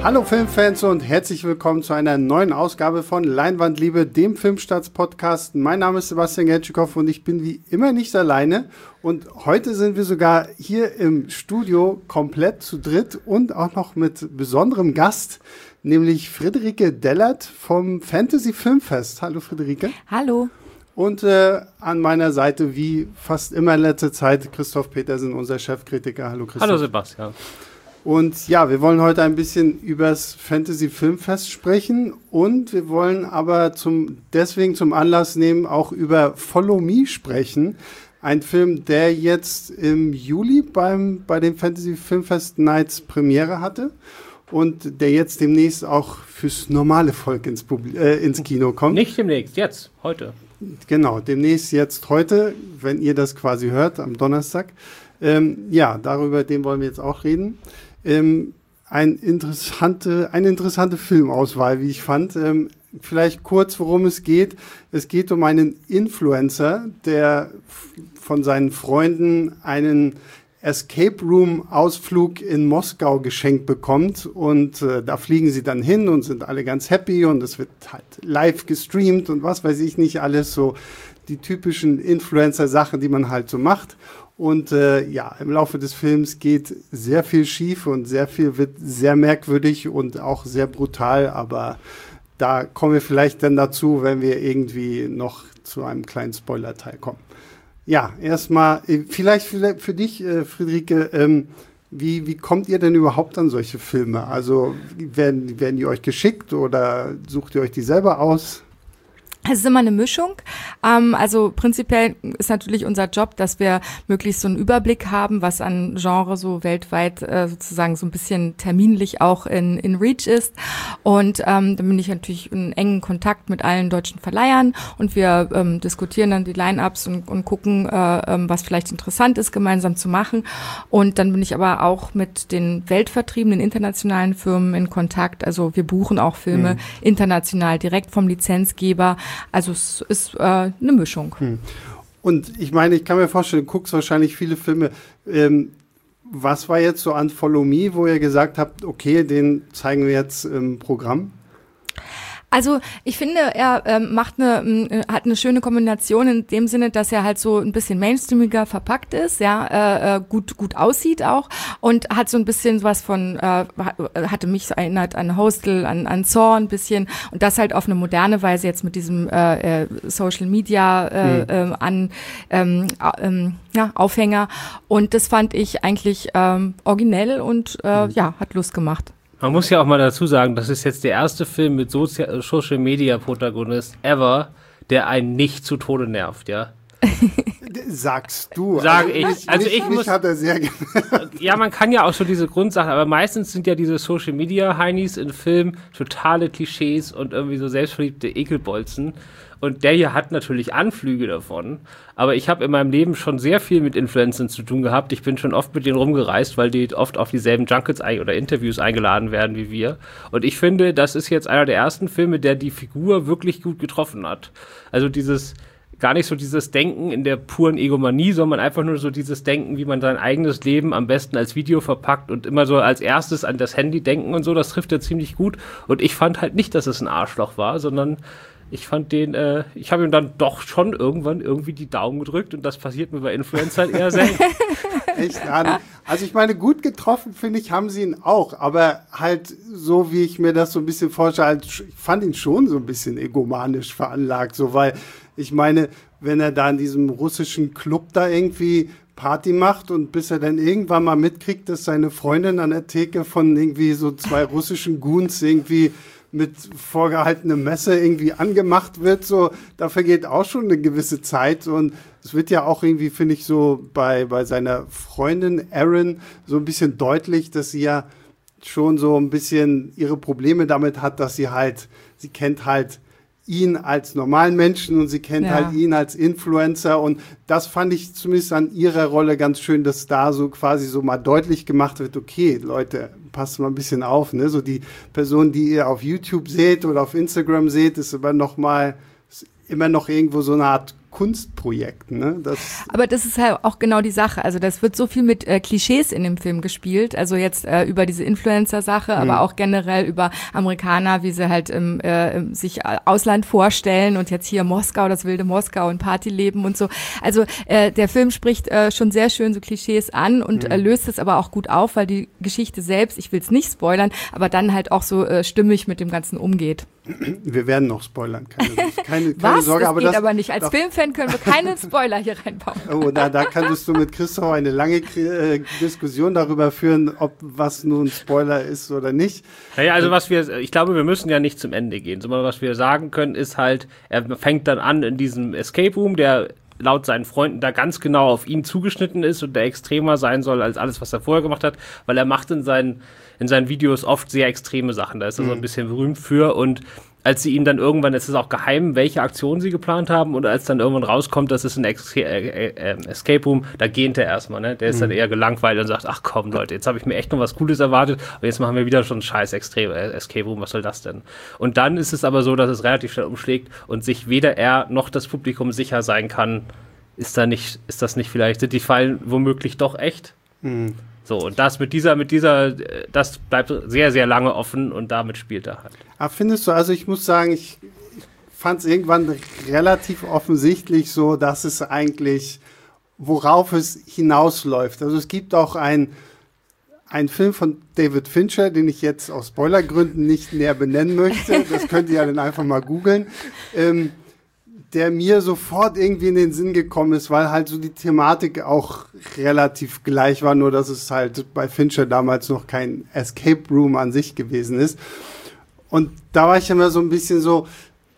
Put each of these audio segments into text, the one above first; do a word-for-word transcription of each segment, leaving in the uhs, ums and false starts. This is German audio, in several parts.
Hallo Filmfans und herzlich willkommen zu einer neuen Ausgabe von Leinwandliebe, dem Filmstarts-Podcast. Mein Name ist Sebastian Gertschikow und ich bin wie immer nicht alleine. Und heute sind wir sogar hier im Studio komplett zu dritt und auch noch mit besonderem Gast, nämlich Friederike Dellert vom Fantasy Filmfest. Hallo Friederike. Hallo. Und äh, an meiner Seite, wie fast immer in letzter Zeit, Christoph Petersen, unser Chefkritiker. Hallo Christoph. Hallo Sebastian. Und ja, wir wollen heute ein bisschen übers Fantasy Filmfest sprechen und wir wollen aber zum, deswegen zum Anlass nehmen, auch über Follow Me sprechen. Ein Film, der jetzt im Juli beim, bei den Fantasy Filmfest Nights Premiere hatte und der jetzt demnächst auch fürs normale Volk ins, Publi- äh, ins Kino kommt. Nicht demnächst, jetzt, heute. Genau, demnächst jetzt heute, wenn ihr das quasi hört, am Donnerstag. Ähm, ja, darüber, den wollen wir jetzt auch reden. Ähm, ein interessante, eine interessante Filmauswahl, wie ich fand. Ähm, vielleicht kurz, worum es geht. Es geht um einen Influencer, der f- von seinen Freunden einen Escape Room Ausflug in Moskau geschenkt bekommt und äh, da fliegen sie dann hin und sind alle ganz happy und es wird halt live gestreamt und was weiß ich nicht alles, so die typischen Influencer-Sachen, die man halt so macht. Und äh, ja, im Laufe des Films geht sehr viel schief und sehr viel wird sehr merkwürdig und auch sehr brutal, aber da kommen wir vielleicht dann dazu, wenn wir irgendwie noch zu einem kleinen Spoiler-Teil kommen. Ja, erstmal, vielleicht für, für dich, äh, Friederike, ähm, wie, wie kommt ihr denn überhaupt an solche Filme? Also werden, werden die euch geschickt oder sucht ihr euch die selber aus? Es ist immer eine Mischung. Ähm, also prinzipiell ist natürlich unser Job, dass wir möglichst so einen Überblick haben, was an Genre so weltweit äh, sozusagen so ein bisschen terminlich auch in, in Reach ist. Und ähm, dann bin ich natürlich in engen Kontakt mit allen deutschen Verleihern und wir ähm, diskutieren dann die Line-Ups und, und gucken, äh, ähm, was vielleicht interessant ist, gemeinsam zu machen. Und dann bin ich aber auch mit den weltvertriebenen internationalen Firmen in Kontakt. Also wir buchen auch Filme mhm. international direkt vom Lizenzgeber. Also es ist äh, eine Mischung. Hm. Und ich meine, ich kann mir vorstellen, du guckst wahrscheinlich viele Filme. Ähm, was war jetzt so an Follow Me, wo ihr gesagt habt, okay, den zeigen wir jetzt im Programm? Also ich finde, er ähm, macht eine, äh, hat eine schöne Kombination in dem Sinne, dass er halt so ein bisschen mainstreamiger verpackt ist, ja, äh, gut gut aussieht auch und hat so ein bisschen was von, äh, hatte mich so erinnert an Hostel, an an Saw ein bisschen und das halt auf eine moderne Weise jetzt mit diesem äh, äh, Social Media äh, mhm. äh, an ähm, äh, ja, Aufhänger und das fand ich eigentlich ähm, originell und äh, mhm. ja, hat Lust gemacht. Man muss ja auch mal dazu sagen, das ist jetzt der erste Film mit Sozi- Social Media Protagonist ever, der einen nicht zu Tode nervt, ja. Sagst du. Sag also ich. Mich, also mich, ich mich muss, hat er sehr ja, man kann ja auch schon diese Grundsachen, aber meistens sind ja diese Social Media Heinis in Filmen totale Klischees und irgendwie so selbstverliebte Ekelbolzen. Und der hier hat natürlich Anflüge davon. Aber ich habe in meinem Leben schon sehr viel mit Influencern zu tun gehabt. Ich bin schon oft mit denen rumgereist, weil die oft auf dieselben Junkets ein- oder Interviews eingeladen werden wie wir. Und ich finde, das ist jetzt einer der ersten Filme, der die Figur wirklich gut getroffen hat. Also dieses, gar nicht so dieses Denken in der puren Egomanie, sondern einfach nur so dieses Denken, wie man sein eigenes Leben am besten als Video verpackt und immer so als erstes an das Handy denken und so. Das trifft er ziemlich gut. Und ich fand halt nicht, dass es ein Arschloch war, sondern ich fand den, äh, ich habe ihm dann doch schon irgendwann irgendwie die Daumen gedrückt und das passiert mir bei Influencern eher selten. Echt? Also ich meine, gut getroffen, finde ich, haben sie ihn auch, aber halt so, wie ich mir das so ein bisschen vorstelle, halt, ich fand ihn schon so ein bisschen egomanisch veranlagt, so, weil ich meine, wenn er da in diesem russischen Club da irgendwie Party macht und bis er dann irgendwann mal mitkriegt, dass seine Freundin an der Theke von irgendwie so zwei russischen Goons irgendwie mit vorgehaltenem Messer irgendwie angemacht wird, so, da vergeht auch schon eine gewisse Zeit und es wird ja auch irgendwie, finde ich, so bei, bei seiner Freundin Erin so ein bisschen deutlich, dass sie ja schon so ein bisschen ihre Probleme damit hat, dass sie halt, sie kennt halt ihn als normalen Menschen und sie kennt ja. halt ihn als Influencer und das fand ich zumindest an ihrer Rolle ganz schön, dass da so quasi so mal deutlich gemacht wird, okay, Leute, passt mal ein bisschen auf, ne, so die Person, die ihr auf YouTube seht oder auf Instagram seht, ist aber noch mal, ist immer noch irgendwo so eine Art Kunstprojekten. Ne? Das Aber das ist halt auch genau die Sache. Also das wird so viel mit äh, Klischees in dem Film gespielt. Also jetzt äh, über diese Influencer-Sache, mhm. aber auch generell über Amerikaner, wie sie halt im, äh, im sich Ausland vorstellen und jetzt hier Moskau, das wilde Moskau und Partyleben und so. Also äh, der Film spricht äh, schon sehr schön so Klischees an und mhm. äh, löst es aber auch gut auf, weil die Geschichte selbst, ich will es nicht spoilern, aber dann halt auch so äh, stimmig mit dem Ganzen umgeht. Wir werden noch spoilern, keine, keine, keine Was? Sorge. Das aber geht das aber nicht. Als doch, Filmfan können wir keine Spoiler hier reinbauen. Oh, da, da kannst du mit Christoph eine lange äh, Diskussion darüber führen, ob was nun Spoiler ist oder nicht. Naja, also was wir, ich glaube, wir müssen ja nicht zum Ende gehen, sondern was wir sagen können, ist halt, er fängt dann an in diesem Escape Room, der laut seinen Freunden da ganz genau auf ihn zugeschnitten ist und der extremer sein soll als alles, was er vorher gemacht hat, weil er macht in seinen, in seinen Videos oft sehr extreme Sachen. Da ist er mhm. so ein bisschen berühmt für und als sie ihm dann irgendwann, es ist auch geheim, welche Aktionen sie geplant haben und als dann irgendwann rauskommt, das ist ein Ex- äh, äh, Escape Room, da gähnt er erstmal, ne? Der ist mhm. dann eher gelangweilt und sagt, ach komm Leute, jetzt habe ich mir echt noch was Cooles erwartet, aber jetzt machen wir wieder schon ein scheiß Extrem- äh, Escape Room, was soll das denn? Und dann ist es aber so, dass es relativ schnell umschlägt und sich weder er noch das Publikum sicher sein kann, ist da nicht, ist das nicht vielleicht, sind die Fallen womöglich doch echt? Mhm. So, und das mit dieser, mit dieser, das bleibt sehr, sehr lange offen und damit spielt er halt. Aber findest du, also ich muss sagen, ich fand es irgendwann relativ offensichtlich so, dass es eigentlich, worauf es hinausläuft. Also es gibt auch ein, ein Film von David Fincher, den ich jetzt aus Spoilergründen nicht näher benennen möchte. Das könnt ihr ja dann einfach mal googeln. Ähm, der mir sofort irgendwie in den Sinn gekommen ist, weil halt so die Thematik auch relativ gleich war, nur dass es halt bei Fincher damals noch kein Escape Room an sich gewesen ist. Und da war ich immer so ein bisschen so,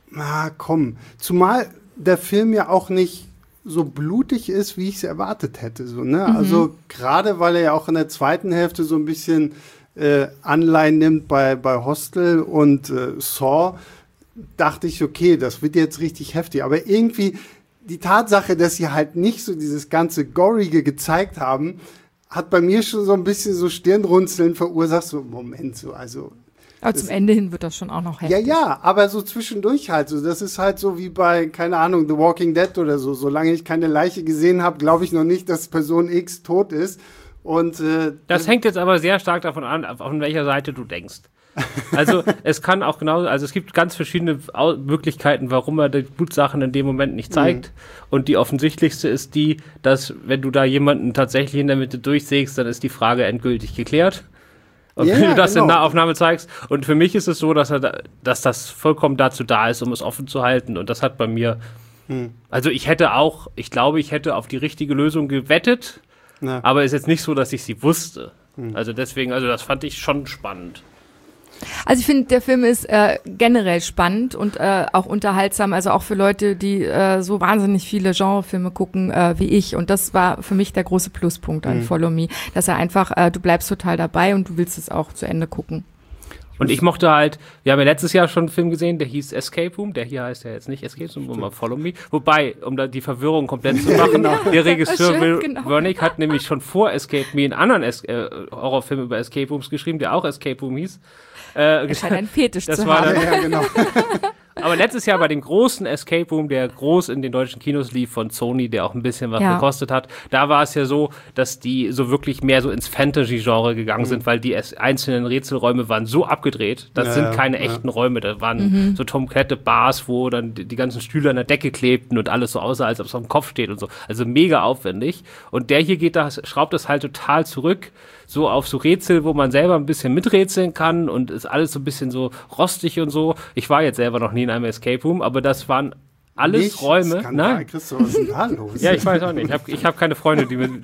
na komm, zumal der Film ja auch nicht so blutig ist, wie ich es erwartet hätte. So, ne? Mhm. Also gerade, weil er ja auch in der zweiten Hälfte so ein bisschen äh, Anleihen nimmt bei, bei Hostel und äh, Saw, dachte ich, okay, das wird jetzt richtig heftig. Aber irgendwie die Tatsache, dass sie halt nicht so dieses ganze Gorige gezeigt haben, hat bei mir schon so ein bisschen so Stirnrunzeln verursacht. So, Moment, so, also. Aber zum Ende hin wird das schon auch noch heftig. Ja, ja, aber so zwischendurch halt so. Das ist halt so wie bei, keine Ahnung, The Walking Dead oder so. Solange ich keine Leiche gesehen habe, glaube ich noch nicht, dass Person X tot ist. Und äh, das hängt jetzt aber sehr stark davon an, von welcher Seite du denkst. Also es kann auch genau, also es gibt ganz verschiedene Au- Möglichkeiten, warum er die Blutsachen in dem Moment nicht zeigt. Mhm. Und die offensichtlichste ist die, dass wenn du da jemanden tatsächlich in der Mitte durchsägst, dann ist die Frage endgültig geklärt. Und ja, wenn du das genau. in der Aufnahme zeigst. Und für mich ist es so, dass er da, dass das vollkommen dazu da ist, um es offen zu halten. Und das hat bei mir, mhm. also ich hätte auch, ich glaube, ich hätte auf die richtige Lösung gewettet, ja. aber es ist jetzt nicht so, dass ich sie wusste. Mhm. Also deswegen, also das fand ich schon spannend. Also ich finde, der Film ist äh, generell spannend und äh, auch unterhaltsam, also auch für Leute, die äh, so wahnsinnig viele Genrefilme gucken äh, wie ich. Und das war für mich der große Pluspunkt an mhm. Follow Me, dass er einfach, äh, du bleibst total dabei und du willst es auch zu Ende gucken. Und ich mochte halt, wir haben ja letztes Jahr schon einen Film gesehen, der hieß Escape Room, der hier heißt ja jetzt nicht Escape Room, sondern Follow Me. Wobei, um da die Verwirrung komplett zu machen, ja, genau. der Regisseur schön, Will genau. Wernick hat nämlich schon vor Escape Me einen anderen es- äh, Horrorfilm über Escape Rooms geschrieben, der auch Escape Room hieß. Äh, es scheint ein Fetisch das zu war haben. Dann, ja, genau. Aber letztes Jahr bei dem großen Escape Room, der groß in den deutschen Kinos lief von Sony, der auch ein bisschen was ja. gekostet hat, da war es ja so, dass die so wirklich mehr so ins Fantasy-Genre gegangen mhm. sind, weil die einzelnen Rätselräume waren so abgedreht, das ja, sind keine ja. echten Räume, da waren mhm. so tomklette Bars, wo dann die, die ganzen Stühle an der Decke klebten und alles so aussah, als ob es auf dem Kopf steht und so. Also mega aufwendig. Und der hier geht da, schraubt das halt total zurück, so auf so Rätsel, wo man selber ein bisschen miträtseln kann und ist alles so ein bisschen so rostig und so. Ich war jetzt selber noch nie in einem Escape Room, aber das waren alles nicht Räume. Nein, Christoph, was ist denn da los? Ja, ich weiß auch nicht. Ich habe ich hab keine Freunde, die mir.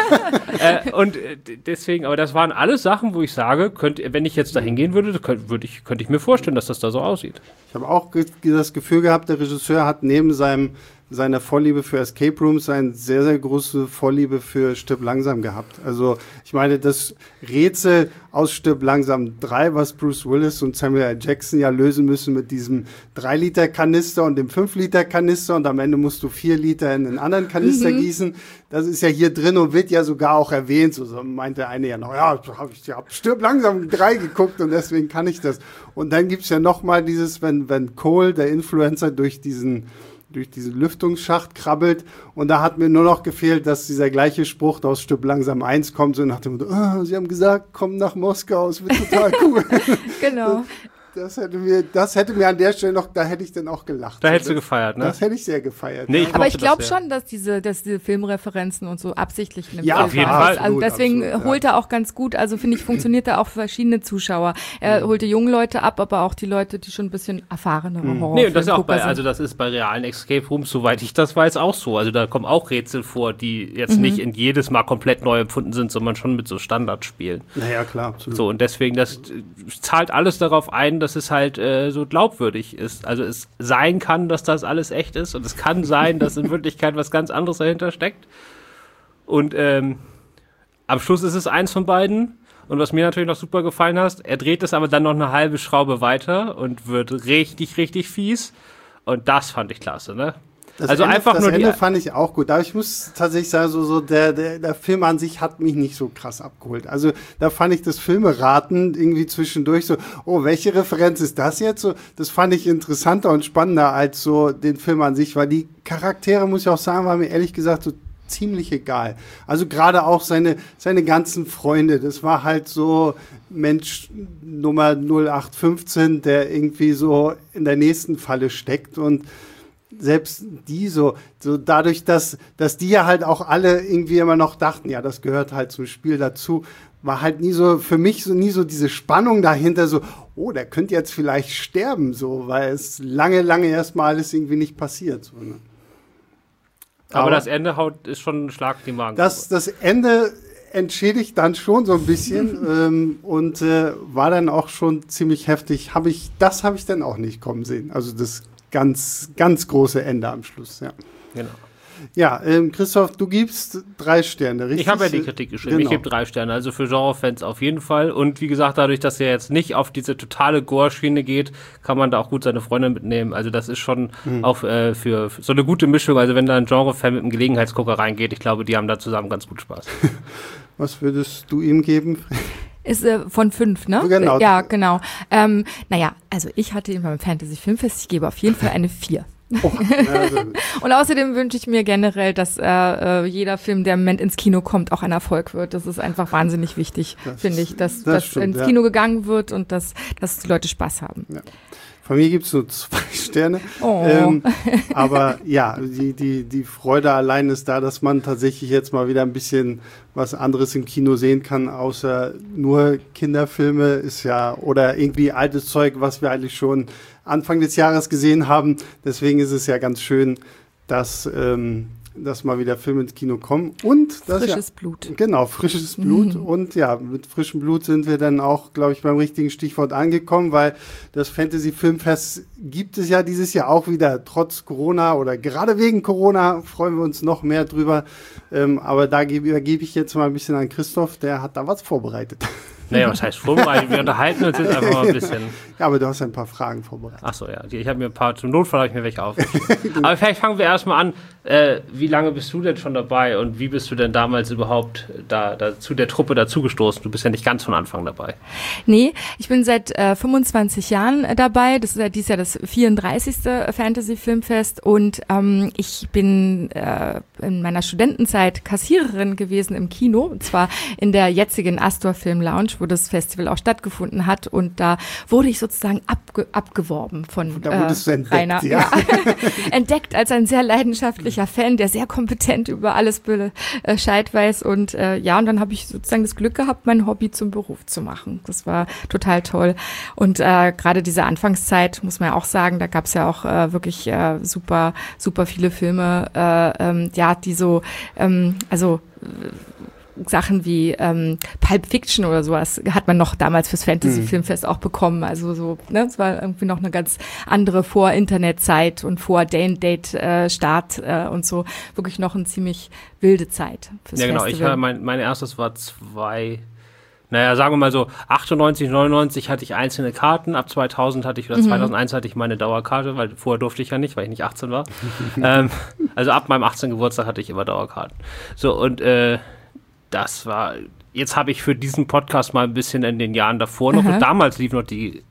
äh, und deswegen, aber das waren alles Sachen, wo ich sage, könnt, wenn ich jetzt da hingehen würde, könnte würd ich, könnt ich mir vorstellen, dass das da so aussieht. Ich habe auch ge- das Gefühl gehabt, der Regisseur hat neben seinem seiner Vorliebe für Escape Rooms eine sehr, sehr große Vorliebe für Stirb langsam gehabt. Also ich meine, das Rätsel aus Stirb langsam drei, was Bruce Willis und Samuel L. Jackson ja lösen müssen mit diesem drei Liter Kanister und dem fünf Liter Kanister und am Ende musst du vier Liter in einen anderen Kanister mhm. gießen. Das ist ja hier drin und wird ja sogar auch erwähnt. So, so meint der eine ja noch, ja, hab ich hab Stirb langsam drei geguckt und deswegen kann ich das. Und dann gibt's ja noch mal dieses, wenn, wenn Cole, der Influencer, durch diesen durch diesen Lüftungsschacht krabbelt und da hat mir nur noch gefehlt, dass dieser gleiche Spruch aus Stück langsam eins kommt, so nach dem Motto, oh, sie haben gesagt, komm nach Moskau, es wird total cool. Genau. Das hätte mir, das hätte mir an der Stelle noch, da hätte ich dann auch gelacht. Da hättest du gefeiert, ne? Das hätte ich sehr gefeiert. Nee, ja. ich Aber ich glaube das, ja. schon, dass diese, dass diese Filmreferenzen und so absichtlich nimmt. Ja, auf jeden Fall. Also deswegen absolut, holt er auch ganz gut, also finde ich, funktioniert er auch für verschiedene Zuschauer. Er holte junge Leute ab, aber auch die Leute, die schon ein bisschen erfahrenere Mhm. Horror. Nee, und das ist auch bei, also das ist bei realen Escape Rooms, soweit ich das weiß, auch so. Also da kommen auch Rätsel vor, die jetzt Mhm. nicht in jedes Mal komplett neu empfunden sind, sondern schon mit so Standardspielen. Naja, klar, absolut. So, und deswegen, das äh, zahlt alles darauf ein, dass es halt äh, so glaubwürdig ist. Also es sein kann, dass das alles echt ist und es kann sein, dass in Wirklichkeit was ganz anderes dahinter steckt. Und ähm, am Schluss ist es eins von beiden. Und was mir natürlich noch super gefallen hat, er dreht es aber dann noch eine halbe Schraube weiter und wird richtig, richtig fies. Und das fand ich klasse, ne? Das also Ende, einfach das nur die Ende fand ich auch gut. Aber ich muss tatsächlich sagen, so, so der, der, der Film an sich hat mich nicht so krass abgeholt. Also da fand ich das Filmeraten irgendwie zwischendurch so, oh, welche Referenz ist das jetzt? So, das fand ich interessanter und spannender als so den Film an sich, weil die Charaktere, muss ich auch sagen, waren mir ehrlich gesagt so ziemlich egal. Also gerade auch seine, seine ganzen Freunde, das war halt so Mensch Nummer null acht fünfzehn, der irgendwie so in der nächsten Falle steckt und selbst die so, so dadurch, dass, dass die ja halt auch alle irgendwie immer noch dachten, ja, das gehört halt zum Spiel dazu, war halt nie so, für mich so nie so diese Spannung dahinter, so, oh, der könnte jetzt vielleicht sterben, so, weil es lange, lange erstmal alles irgendwie nicht passiert. So, ne? Aber, Aber das Ende haut ist schon ein Schlag in die Magen. Das, das Ende entschädigt dann schon so ein bisschen ähm, und äh, war dann auch schon ziemlich heftig. Hab ich, das habe ich dann auch nicht kommen sehen. Also das ganz, ganz große Ende am Schluss, ja. Genau. Ja, ähm, Christoph, du gibst drei Sterne, richtig? Ich habe ja die Kritik geschrieben. Genau. Ich gebe drei Sterne. Also für Genre-Fans auf jeden Fall. Und wie gesagt, dadurch, dass er jetzt nicht auf diese totale Gore-Schiene geht, kann man da auch gut seine Freundin mitnehmen. Also das ist schon mhm. auch äh, für, für so eine gute Mischung. Also wenn da ein Genre-Fan mit einem Gelegenheitsgucker reingeht, ich glaube, die haben da zusammen ganz gut Spaß. Was würdest du ihm geben? Ist äh, von fünf, ne? Genau. Ja, genau. Ähm, naja, also ich hatte ihn beim Fantasy Filmfest, ich gebe auf jeden Fall eine vier. Oh, also. Und außerdem wünsche ich mir generell, dass äh, jeder Film, der im Moment ins Kino kommt, auch ein Erfolg wird. Das ist einfach wahnsinnig wichtig, finde ich, dass das das stimmt, ins ja. Kino gegangen wird und dass, dass die Leute Spaß haben. Ja. Von mir gibt es nur zwei Sterne. Oh. Ähm, aber ja, die, die, die Freude allein ist da, dass man tatsächlich jetzt mal wieder ein bisschen was anderes im Kino sehen kann, außer nur Kinderfilme ist ja oder irgendwie altes Zeug, was wir eigentlich schon Anfang des Jahres gesehen haben. Deswegen ist es ja ganz schön, dass, ähm, dass mal wieder Filme ins Kino kommen. Und das frisches ja, Blut. Genau, frisches Blut. Mhm. Und ja, mit frischem Blut sind wir dann auch, glaube ich, beim richtigen Stichwort angekommen, weil das Fantasy Filmfest gibt es ja dieses Jahr auch wieder, trotz Corona oder gerade wegen Corona freuen wir uns noch mehr drüber. Ähm, aber da gebe, übergebe ich jetzt mal ein bisschen an Christoph, der hat da was vorbereitet. Naja, was heißt vorbereitet? Wir unterhalten uns jetzt einfach mal ein bisschen. Ja, aber du hast ein paar Fragen vorbereitet. Achso, ja. Ich habe mir ein paar, zum Notfall habe ich mir welche aufgeschrieben. Aber vielleicht fangen wir erstmal an. Äh, wie lange bist du denn schon dabei und wie bist du denn damals überhaupt da, da zu der Truppe dazugestoßen? Du bist ja nicht ganz von Anfang dabei. Nee, ich bin seit äh, fünfundzwanzig Jahren äh, dabei. Das ist ja dieses Jahr das vierunddreißigste Fantasy Filmfest und ähm, ich bin äh, in meiner Studentenzeit Kassiererin gewesen im Kino, und zwar in der jetzigen Astor Film Lounge, wo das Festival auch stattgefunden hat, und da wurde ich sozusagen abge abgeworben von Da wurdest äh, du entdeckt, Rainer. ja. Ja. Entdeckt als ein sehr leidenschaftlicher Fan, der sehr kompetent über alles Bescheid weiß, und äh, ja, und dann habe ich sozusagen das Glück gehabt, mein Hobby zum Beruf zu machen. Das war total toll, und äh, gerade diese Anfangszeit, muss man ja auch sagen, da gab es ja auch äh, wirklich äh, super, super viele Filme, äh, ähm, ja, die so, ähm, also äh, Sachen wie ähm, Pulp Fiction oder sowas hat man noch damals fürs Fantasy-Filmfest auch bekommen. Also so, ne, es war irgendwie noch eine ganz andere Vor-Internet-Zeit und Vor-Day-and-Date-Start äh, und so. Wirklich noch eine ziemlich wilde Zeit fürs Ja, genau. Festival. Ich hatte mein, mein erstes war zwei, naja, sagen wir mal so, achtundneunzig, neunundneunzig hatte ich einzelne Karten, ab zweitausend hatte ich, oder zweitausendeins hatte ich meine Dauerkarte, weil vorher durfte ich ja nicht, weil ich nicht achtzehn war. ähm, also ab meinem achtzehnten Geburtstag hatte ich immer Dauerkarten. So, und äh, das war, jetzt habe ich für diesen Podcast mal ein bisschen in den Jahren davor noch, Aha. und damals lief noch die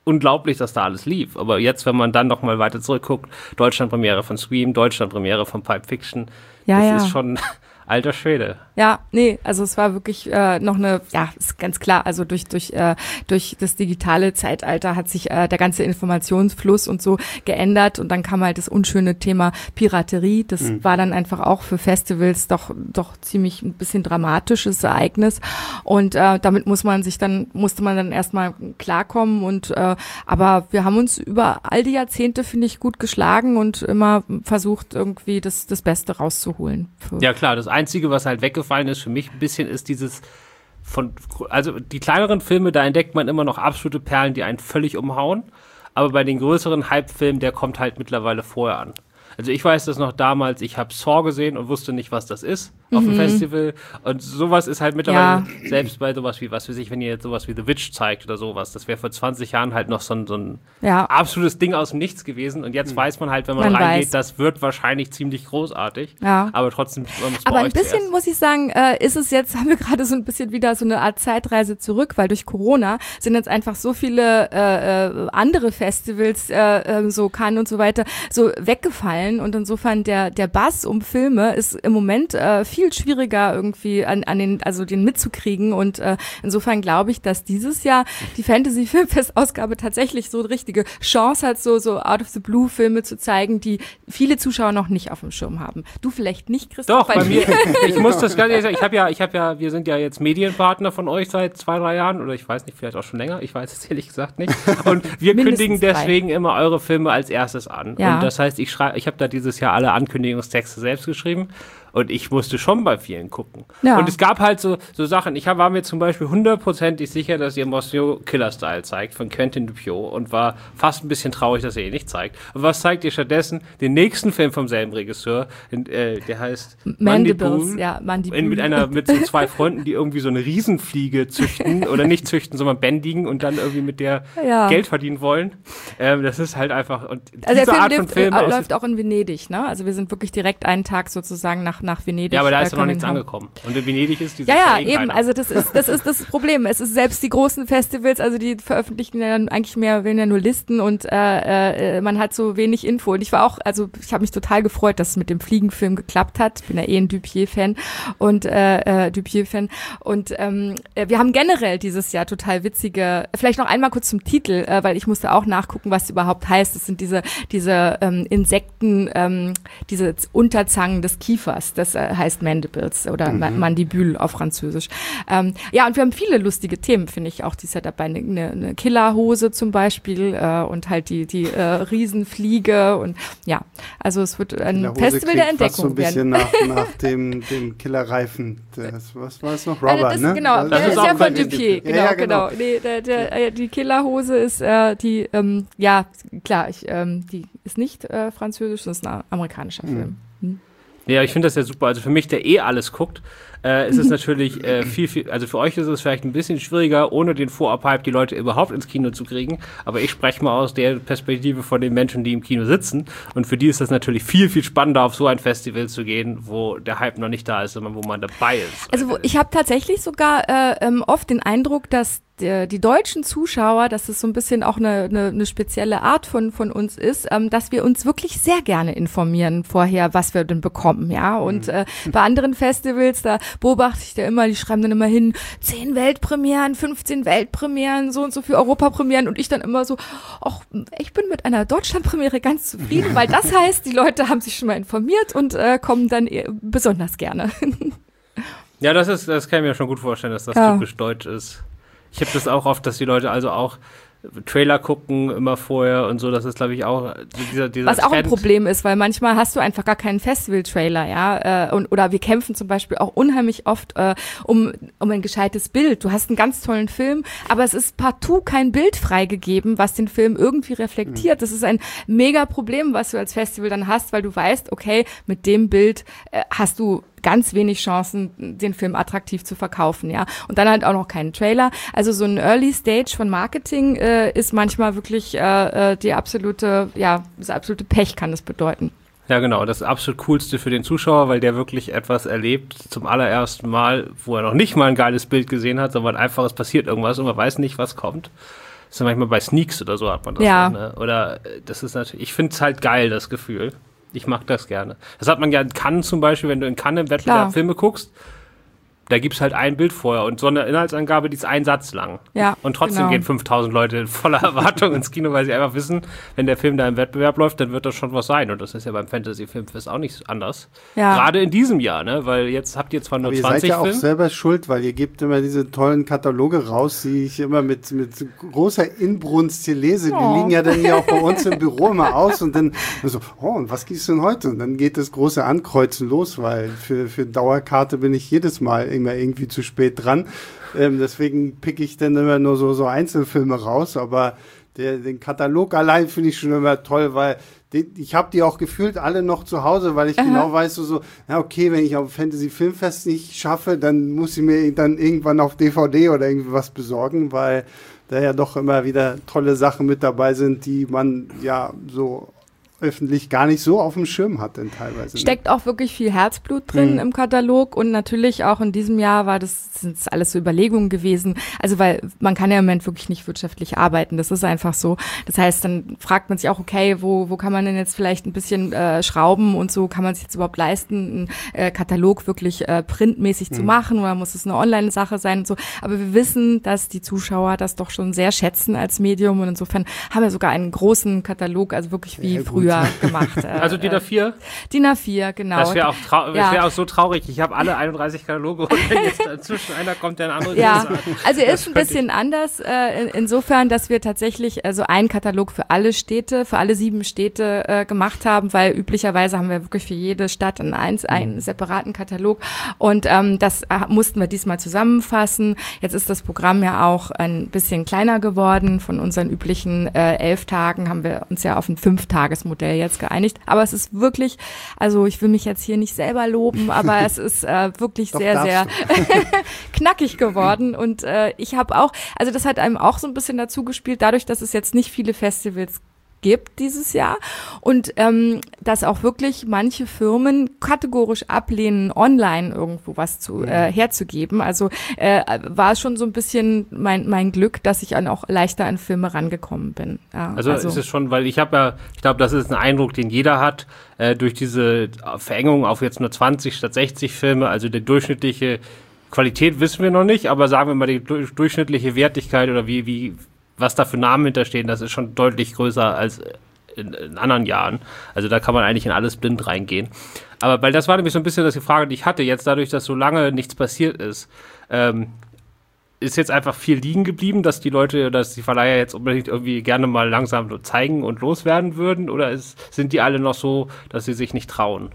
unglaublich, dass da alles lief. Aber jetzt, wenn man dann noch mal weiter zurückguckt, Deutschland-Premiere von Scream, Deutschland-Premiere von Pulp Fiction, ja, das ja. ist schon alter Schwede. Ja, nee, also es war wirklich äh, noch eine, ja, ist ganz klar, also durch durch äh, durch das digitale Zeitalter hat sich äh, der ganze Informationsfluss und so geändert und dann kam halt das unschöne Thema Piraterie, das mhm. war dann einfach auch für Festivals doch doch ziemlich ein bisschen dramatisches Ereignis und äh, damit muss man sich dann, musste man dann erstmal klarkommen und äh, aber wir haben uns über all die Jahrzehnte, finde ich, gut geschlagen und immer versucht, irgendwie das das Beste rauszuholen. Ja klar, das Einzige, was halt weggefallen ist für mich ein bisschen, ist dieses von, also die kleineren Filme, da entdeckt man immer noch absolute Perlen, die einen völlig umhauen, aber bei den größeren Hype-Filmen, der kommt halt mittlerweile vorher an. Also ich weiß das noch damals, ich habe Saw gesehen und wusste nicht, was das ist auf dem Mhm. Festival und sowas ist halt mittlerweile, Ja. selbst bei sowas wie, was weiß ich, wenn ihr jetzt sowas wie The Witch zeigt oder sowas, das wäre vor zwanzig Jahren halt noch so ein, so ein Ja. absolutes Ding aus dem Nichts gewesen und jetzt weiß man halt, wenn man, Man reingeht, weiß. das wird wahrscheinlich ziemlich großartig, Ja. aber trotzdem, man muss bei Aber ein euch bisschen, zuerst. muss ich sagen, äh, ist es jetzt, haben wir gerade so ein bisschen wieder so eine Art Zeitreise zurück, weil durch Corona sind jetzt einfach so viele äh, äh, andere Festivals, äh, äh, so Cannes und so weiter, so weggefallen und insofern der der Bass um Filme ist im Moment äh, viel schwieriger irgendwie an, an den, also den mitzukriegen und äh, insofern glaube ich, dass dieses Jahr die Fantasy-Filmfest-Ausgabe tatsächlich so eine richtige Chance hat, so so out of the blue Filme zu zeigen, die viele Zuschauer noch nicht auf dem Schirm haben. Du vielleicht nicht, Christoph? Doch, bei mir, ich muss das ganz ehrlich sagen, ich habe ja, ich habe ja, wir sind ja jetzt Medienpartner von euch seit zwei, drei Jahren oder ich weiß nicht, vielleicht auch schon länger, ich weiß es ehrlich gesagt nicht. Und wir kündigen drei. deswegen immer eure Filme als erstes an. Ja. Und das heißt, ich schreibe, ich habe da dieses Jahr alle Ankündigungstexte selbst geschrieben. Und ich musste schon bei vielen gucken. Ja. Und es gab halt so, so Sachen. Ich hab, war mir zum Beispiel hundertprozentig sicher, dass ihr Monsieur Killer Style zeigt von Quentin Dupieux und war fast ein bisschen traurig, dass ihr ihn nicht zeigt. Und was zeigt ihr stattdessen? Den nächsten Film vom selben Regisseur, in, äh, der heißt Mandibles, Mandible. ja, Mandible. In, mit einer, mit so zwei Freunden, die irgendwie so eine Riesenfliege züchten oder nicht züchten, sondern bändigen und dann irgendwie mit der Ja. Geld verdienen wollen. Ähm, das ist halt einfach, und diese Also der Film Art von läuft, Film äh, aus- läuft auch in Venedig, ne? Also wir sind wirklich direkt einen Tag sozusagen nach, nach Venedig. ja, aber da ist äh, ja noch nichts können wir- angekommen. Und in Venedig ist dieses Ja, Jahr ja, eh eben. keiner. Also das ist, das ist das Problem. Es ist selbst die großen Festivals, also die veröffentlichen ja dann eigentlich mehr, wählen ja nur Listen und äh, äh, man hat so wenig Info. Und ich war auch, also ich habe mich total gefreut, dass es mit dem Fliegenfilm geklappt hat. Ich bin ja eh ein Dupieux-Fan und äh, äh, Dupieux-Fan. Und ähm, äh, wir haben generell dieses Jahr total witzige, vielleicht noch einmal kurz zum Titel, äh, weil ich musste auch nachgucken, was überhaupt heißt. Das sind diese, diese ähm, Insekten, ähm, diese Unterzangen des Kiefers. Das äh, heißt Mandibles oder mhm. Mandibule auf Französisch. Ähm, ja, und wir haben viele lustige Themen, finde ich auch. Die ist ja dabei eine, eine, eine Killerhose zum Beispiel äh, und halt die, die äh, Riesenfliege und ja, also es wird ein Hose Festival der klingt fast so ein Entdeckung bisschen werden. nach, nach dem, dem Killerreifen. Das, was war es noch? Also Rubber, das, ne? genau, Das das, ist ist auch ja von bei Dupieux, Ja, genau, ja, genau. genau. Nee, der, der, äh, die Killerhose ist äh, die, ähm, ja, klar, ich, ähm, die ist nicht äh, französisch, das ist ein amerikanischer Film. Hm. Ja, ich finde das ja super. Also für mich, der eh alles guckt, äh, ist es natürlich äh, viel, viel, also für euch ist es vielleicht ein bisschen schwieriger, ohne den Vorab-Hype die Leute überhaupt ins Kino zu kriegen. Aber ich spreche mal aus der Perspektive von den Menschen, die im Kino sitzen. Und für die ist das natürlich viel, viel spannender, auf so ein Festival zu gehen, wo der Hype noch nicht da ist, sondern wo man dabei ist. Also wo, ich habe tatsächlich sogar äh, ähm, oft den Eindruck, dass der, die deutschen Zuschauer, dass es so ein bisschen auch eine, eine, eine spezielle Art von von uns ist, ähm, dass wir uns wirklich sehr gerne informieren vorher, was wir denn bekommen, ja. Und äh, bei anderen Festivals, da beobachte ich da immer, die schreiben dann immer hin, zehn Weltpremieren, fünfzehn Weltpremieren, so und so viel Europapremieren und ich dann immer so, ach, ich bin mit einer Deutschlandpremiere ganz zufrieden, weil das heißt, die Leute haben sich schon mal informiert und äh, kommen dann eher besonders gerne. Ja, das ist, das kann ich mir schon gut vorstellen, dass das Ja. typisch deutsch ist. Ich habe das auch oft, dass die Leute also auch Trailer gucken immer vorher und so, das ist, glaube ich, auch dieser, dieser Was auch ein Trend. Problem ist, weil manchmal hast du einfach gar keinen Festival-Trailer, ja, äh, und, oder wir kämpfen zum Beispiel auch unheimlich oft äh, um, um ein gescheites Bild. Du hast einen ganz tollen Film, aber es ist partout kein Bild freigegeben, was den Film irgendwie reflektiert. Das ist ein mega Problem, was du als Festival dann hast, weil du weißt, okay, mit dem Bild äh, hast du ganz wenig Chancen, den Film attraktiv zu verkaufen, ja. Und dann halt auch noch keinen Trailer. Also so ein Early Stage von Marketing äh, ist manchmal wirklich äh, äh, die absolute, ja, das absolute Pech kann es bedeuten. Ja, genau, das absolut Coolste für den Zuschauer, weil der wirklich etwas erlebt zum allerersten Mal, wo er noch nicht mal ein geiles Bild gesehen hat, sondern einfach, es passiert irgendwas und man weiß nicht, was kommt. ist ja manchmal bei Sneaks oder so hat man das. Ja. Dann, ne? Oder äh, das ist natürlich, ich finde es halt geil, das Gefühl. Ich mag das gerne. Das hat man ja in Cannes zum Beispiel, wenn du in Cannes im Wettbewerb Klar. Filme guckst, da gibt's halt ein Bild vorher und so eine Inhaltsangabe, die ist ein Satz lang. Ja, und trotzdem genau. gehen fünftausend Leute voller Erwartung ins Kino, weil sie einfach wissen, wenn der Film da im Wettbewerb läuft, dann wird das schon was sein. Und das ist ja beim Fantasy-Filmfest auch nicht anders. Ja. Gerade in diesem Jahr, ne? Weil jetzt habt ihr zwar nur Aber ihr zwanzig seid ja auch Filme. selber schuld, weil ihr gebt immer diese tollen Kataloge raus, die ich immer mit, mit großer Inbrunst hier lese. Oh. Die liegen ja dann hier auch bei uns im Büro immer aus und dann so, oh, und was gibt's denn heute? Und dann geht das große Ankreuzen los, weil für, für Dauerkarte bin ich jedes Mal immer irgendwie zu spät dran. Ähm, deswegen pick ich dann immer nur so, so Einzelfilme raus, aber der, den Katalog allein finde ich schon immer toll, weil den, ich habe die auch gefühlt alle noch zu Hause, weil ich Aha. genau weiß, so, so, ja okay, wenn ich auf Fantasy Filmfest nicht schaffe, dann muss ich mir dann irgendwann auf D V D oder irgendwie was besorgen, weil da ja doch immer wieder tolle Sachen mit dabei sind, die man ja so öffentlich gar nicht so auf dem Schirm hat denn teilweise. Steckt auch wirklich viel Herzblut drin Mhm. im Katalog und natürlich auch in diesem Jahr war das, sind das alles so Überlegungen gewesen. Also weil man kann ja im Moment wirklich nicht wirtschaftlich arbeiten, das ist einfach so. Das heißt, dann fragt man sich auch, okay, wo, wo kann man denn jetzt vielleicht ein bisschen äh, schrauben und so, kann man sich jetzt überhaupt leisten, einen äh, Katalog wirklich äh, printmäßig mhm. zu machen oder muss es eine Online-Sache sein und so. Aber wir wissen, dass die Zuschauer das doch schon sehr schätzen als Medium und insofern haben wir sogar einen großen Katalog, also wirklich wie ja, früher gemacht. Äh, Also D I N A vier? D I N A vier, genau. Das wäre auch, trau- Ja. das wär auch so traurig. Ich habe alle einunddreißig Kataloge und wenn jetzt dazwischen einer kommt, der ein anderes Ja, sagt. also er Das ist ein könnte bisschen anders, äh, in, insofern, dass wir tatsächlich also einen Katalog für alle Städte, für alle sieben Städte äh, gemacht haben, weil üblicherweise haben wir wirklich für jede Stadt einen, eins, einen separaten Katalog und ähm, das äh, mussten wir diesmal zusammenfassen. Jetzt ist das Programm ja auch ein bisschen kleiner geworden. Von unseren üblichen äh, elf Tagen haben wir uns ja auf ein Fünf-Tages-Modell jetzt geeinigt. Aber es ist wirklich, also ich will mich jetzt hier nicht selber loben, aber es ist äh, wirklich Doch, sehr, sehr darfst knackig geworden. Und äh, ich habe auch, also das hat einem auch so ein bisschen dazu gespielt, dadurch, dass es jetzt nicht viele Festivals gibt dieses Jahr und ähm, dass auch wirklich manche Firmen kategorisch ablehnen, online irgendwo was zu äh, herzugeben. Also äh, war es schon so ein bisschen mein mein Glück, dass ich dann auch leichter an Filme rangekommen bin. Ja, Also, also ist es schon, weil ich habe ja, ich glaube, das ist ein Eindruck, den jeder hat, äh, durch diese Verengung auf jetzt nur zwanzig statt sechzig Filme, also die durchschnittliche Qualität wissen wir noch nicht, aber sagen wir mal die du- durchschnittliche Wertigkeit oder wie, wie, was da für Namen hinterstehen, das ist schon deutlich größer als in, in anderen Jahren. Also da kann man eigentlich in alles blind reingehen. Aber weil das war nämlich so ein bisschen das die Frage, die ich hatte, jetzt dadurch, dass so lange nichts passiert ist, ähm, ist jetzt einfach viel liegen geblieben, dass die Leute, dass die Verleiher jetzt unbedingt irgendwie gerne mal langsam zeigen und loswerden würden? Oder ist, sind die alle noch so, dass sie sich nicht trauen?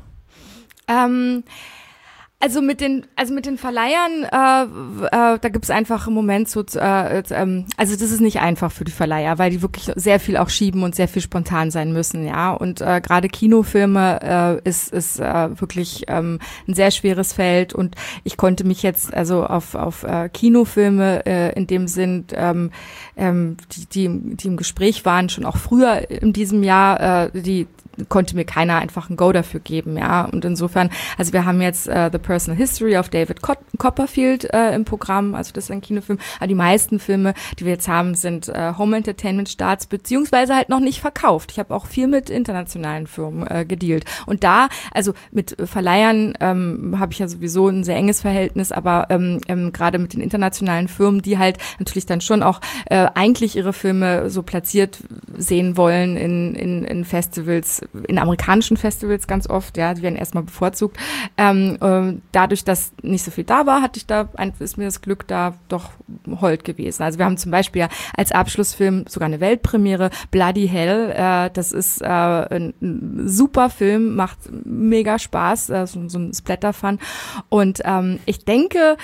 Ähm, also mit den, also mit den Verleihern, äh, äh, da gibt's einfach im Moment so, äh, äh, also das ist nicht einfach für die Verleiher, weil die wirklich sehr viel auch schieben und sehr viel spontan sein müssen, ja. Und äh, gerade Kinofilme äh, ist ist äh, wirklich ähm, ein sehr schweres Feld und ich konnte mich jetzt also auf auf äh, Kinofilme äh, in dem Sinn, ähm, ähm, die die die im Gespräch waren, schon auch früher in diesem Jahr, äh, die konnte mir keiner einfach ein Go dafür geben, ja. Und insofern, also wir haben jetzt äh, The Personal History of David Co- Copperfield äh, im Programm, also das ist ein Kinofilm. Aber die meisten Filme, die wir jetzt haben, sind äh, Home Entertainment Starts, beziehungsweise halt noch nicht verkauft. Ich habe auch viel mit internationalen Firmen äh, gedealt. Und da, also mit Verleihern ähm, habe ich ja sowieso ein sehr enges Verhältnis, aber ähm, ähm, gerade mit den internationalen Firmen, die halt natürlich dann schon auch äh, eigentlich ihre Filme so platziert sehen wollen in, in, in Festivals, in amerikanischen Festivals ganz oft, ja, die werden erstmal bevorzugt. Ähm, äh, dadurch, dass nicht so viel da war, hatte ich da, ein, ist mir das Glück da doch hold gewesen. Also wir haben zum Beispiel ja als Abschlussfilm sogar eine Weltpremiere, Bloody Hell, äh, das ist äh, ein, ein super Film, macht mega Spaß, äh, so, so ein Splatter-Fun und ähm, ich denke,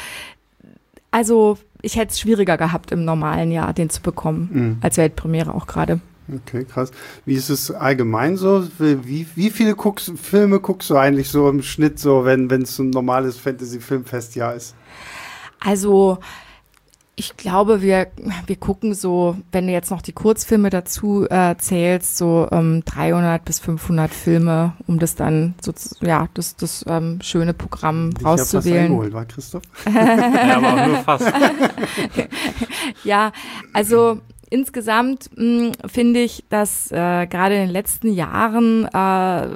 also ich hätte es schwieriger gehabt im normalen Jahr, den zu bekommen, mhm. als Weltpremiere auch gerade. Okay, krass. Wie ist es allgemein so? Wie, wie viele guckst, Filme guckst du eigentlich so im Schnitt, so wenn wenn es ein normales Fantasy-Filmfestjahr ist? Also ich glaube, wir wir gucken so, wenn du jetzt noch die Kurzfilme dazu äh, zählst, so ähm, dreihundert bis fünfhundert Filme, um das dann so, ja, das das ähm, schöne Programm ich rauszuwählen. Ich habe fast eingeholt, war Christoph? Ja, aber auch nur fast. Ja, also insgesamt mh, finde ich, dass äh, gerade in den letzten Jahren äh,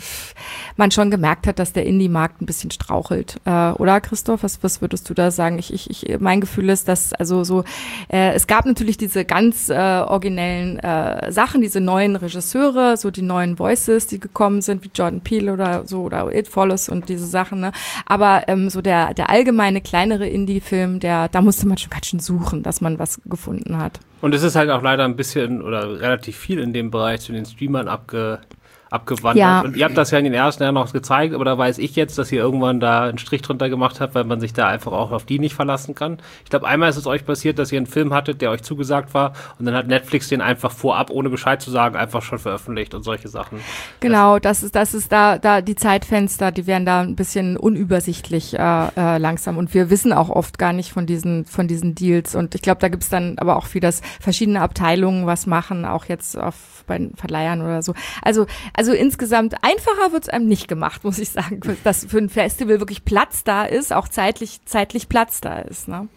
man schon gemerkt hat, dass der Indie-Markt ein bisschen strauchelt. Äh, oder Christoph, was, was würdest du da sagen? Ich, ich, ich, mein Gefühl ist, dass also so, äh, es gab natürlich diese ganz äh, originellen äh, Sachen, diese neuen Regisseure, so die neuen Voices, die gekommen sind, wie Jordan Peele oder so, oder It Follows und diese Sachen, ne? Aber ähm, so der, der allgemeine kleinere Indie-Film, der, da musste man schon ganz schön suchen, dass man was gefunden hat. Und es ist halt auch leider ein bisschen oder relativ viel in dem Bereich zu den Streamern abge, abgewandert. Ja. Und ihr habt das ja in den ersten Jahren noch gezeigt, aber da weiß ich jetzt, dass ihr irgendwann da einen Strich drunter gemacht habt, weil man sich da einfach auch auf die nicht verlassen kann. Ich glaube, einmal ist es euch passiert, dass ihr einen Film hattet, der euch zugesagt war und dann hat Netflix den einfach vorab, ohne Bescheid zu sagen, einfach schon veröffentlicht und solche Sachen. Genau, das ist, das ist da, da die Zeitfenster, die werden da ein bisschen unübersichtlich äh, äh, langsam und wir wissen auch oft gar nicht von diesen, von diesen Deals und ich glaube, da gibt's dann aber auch viel, dass verschiedene Abteilungen was machen, auch jetzt auf bei den Verleihern oder so. Also, also insgesamt einfacher wird's einem nicht gemacht, muss ich sagen, dass für ein Festival wirklich Platz da ist, auch zeitlich, zeitlich Platz da ist, ne?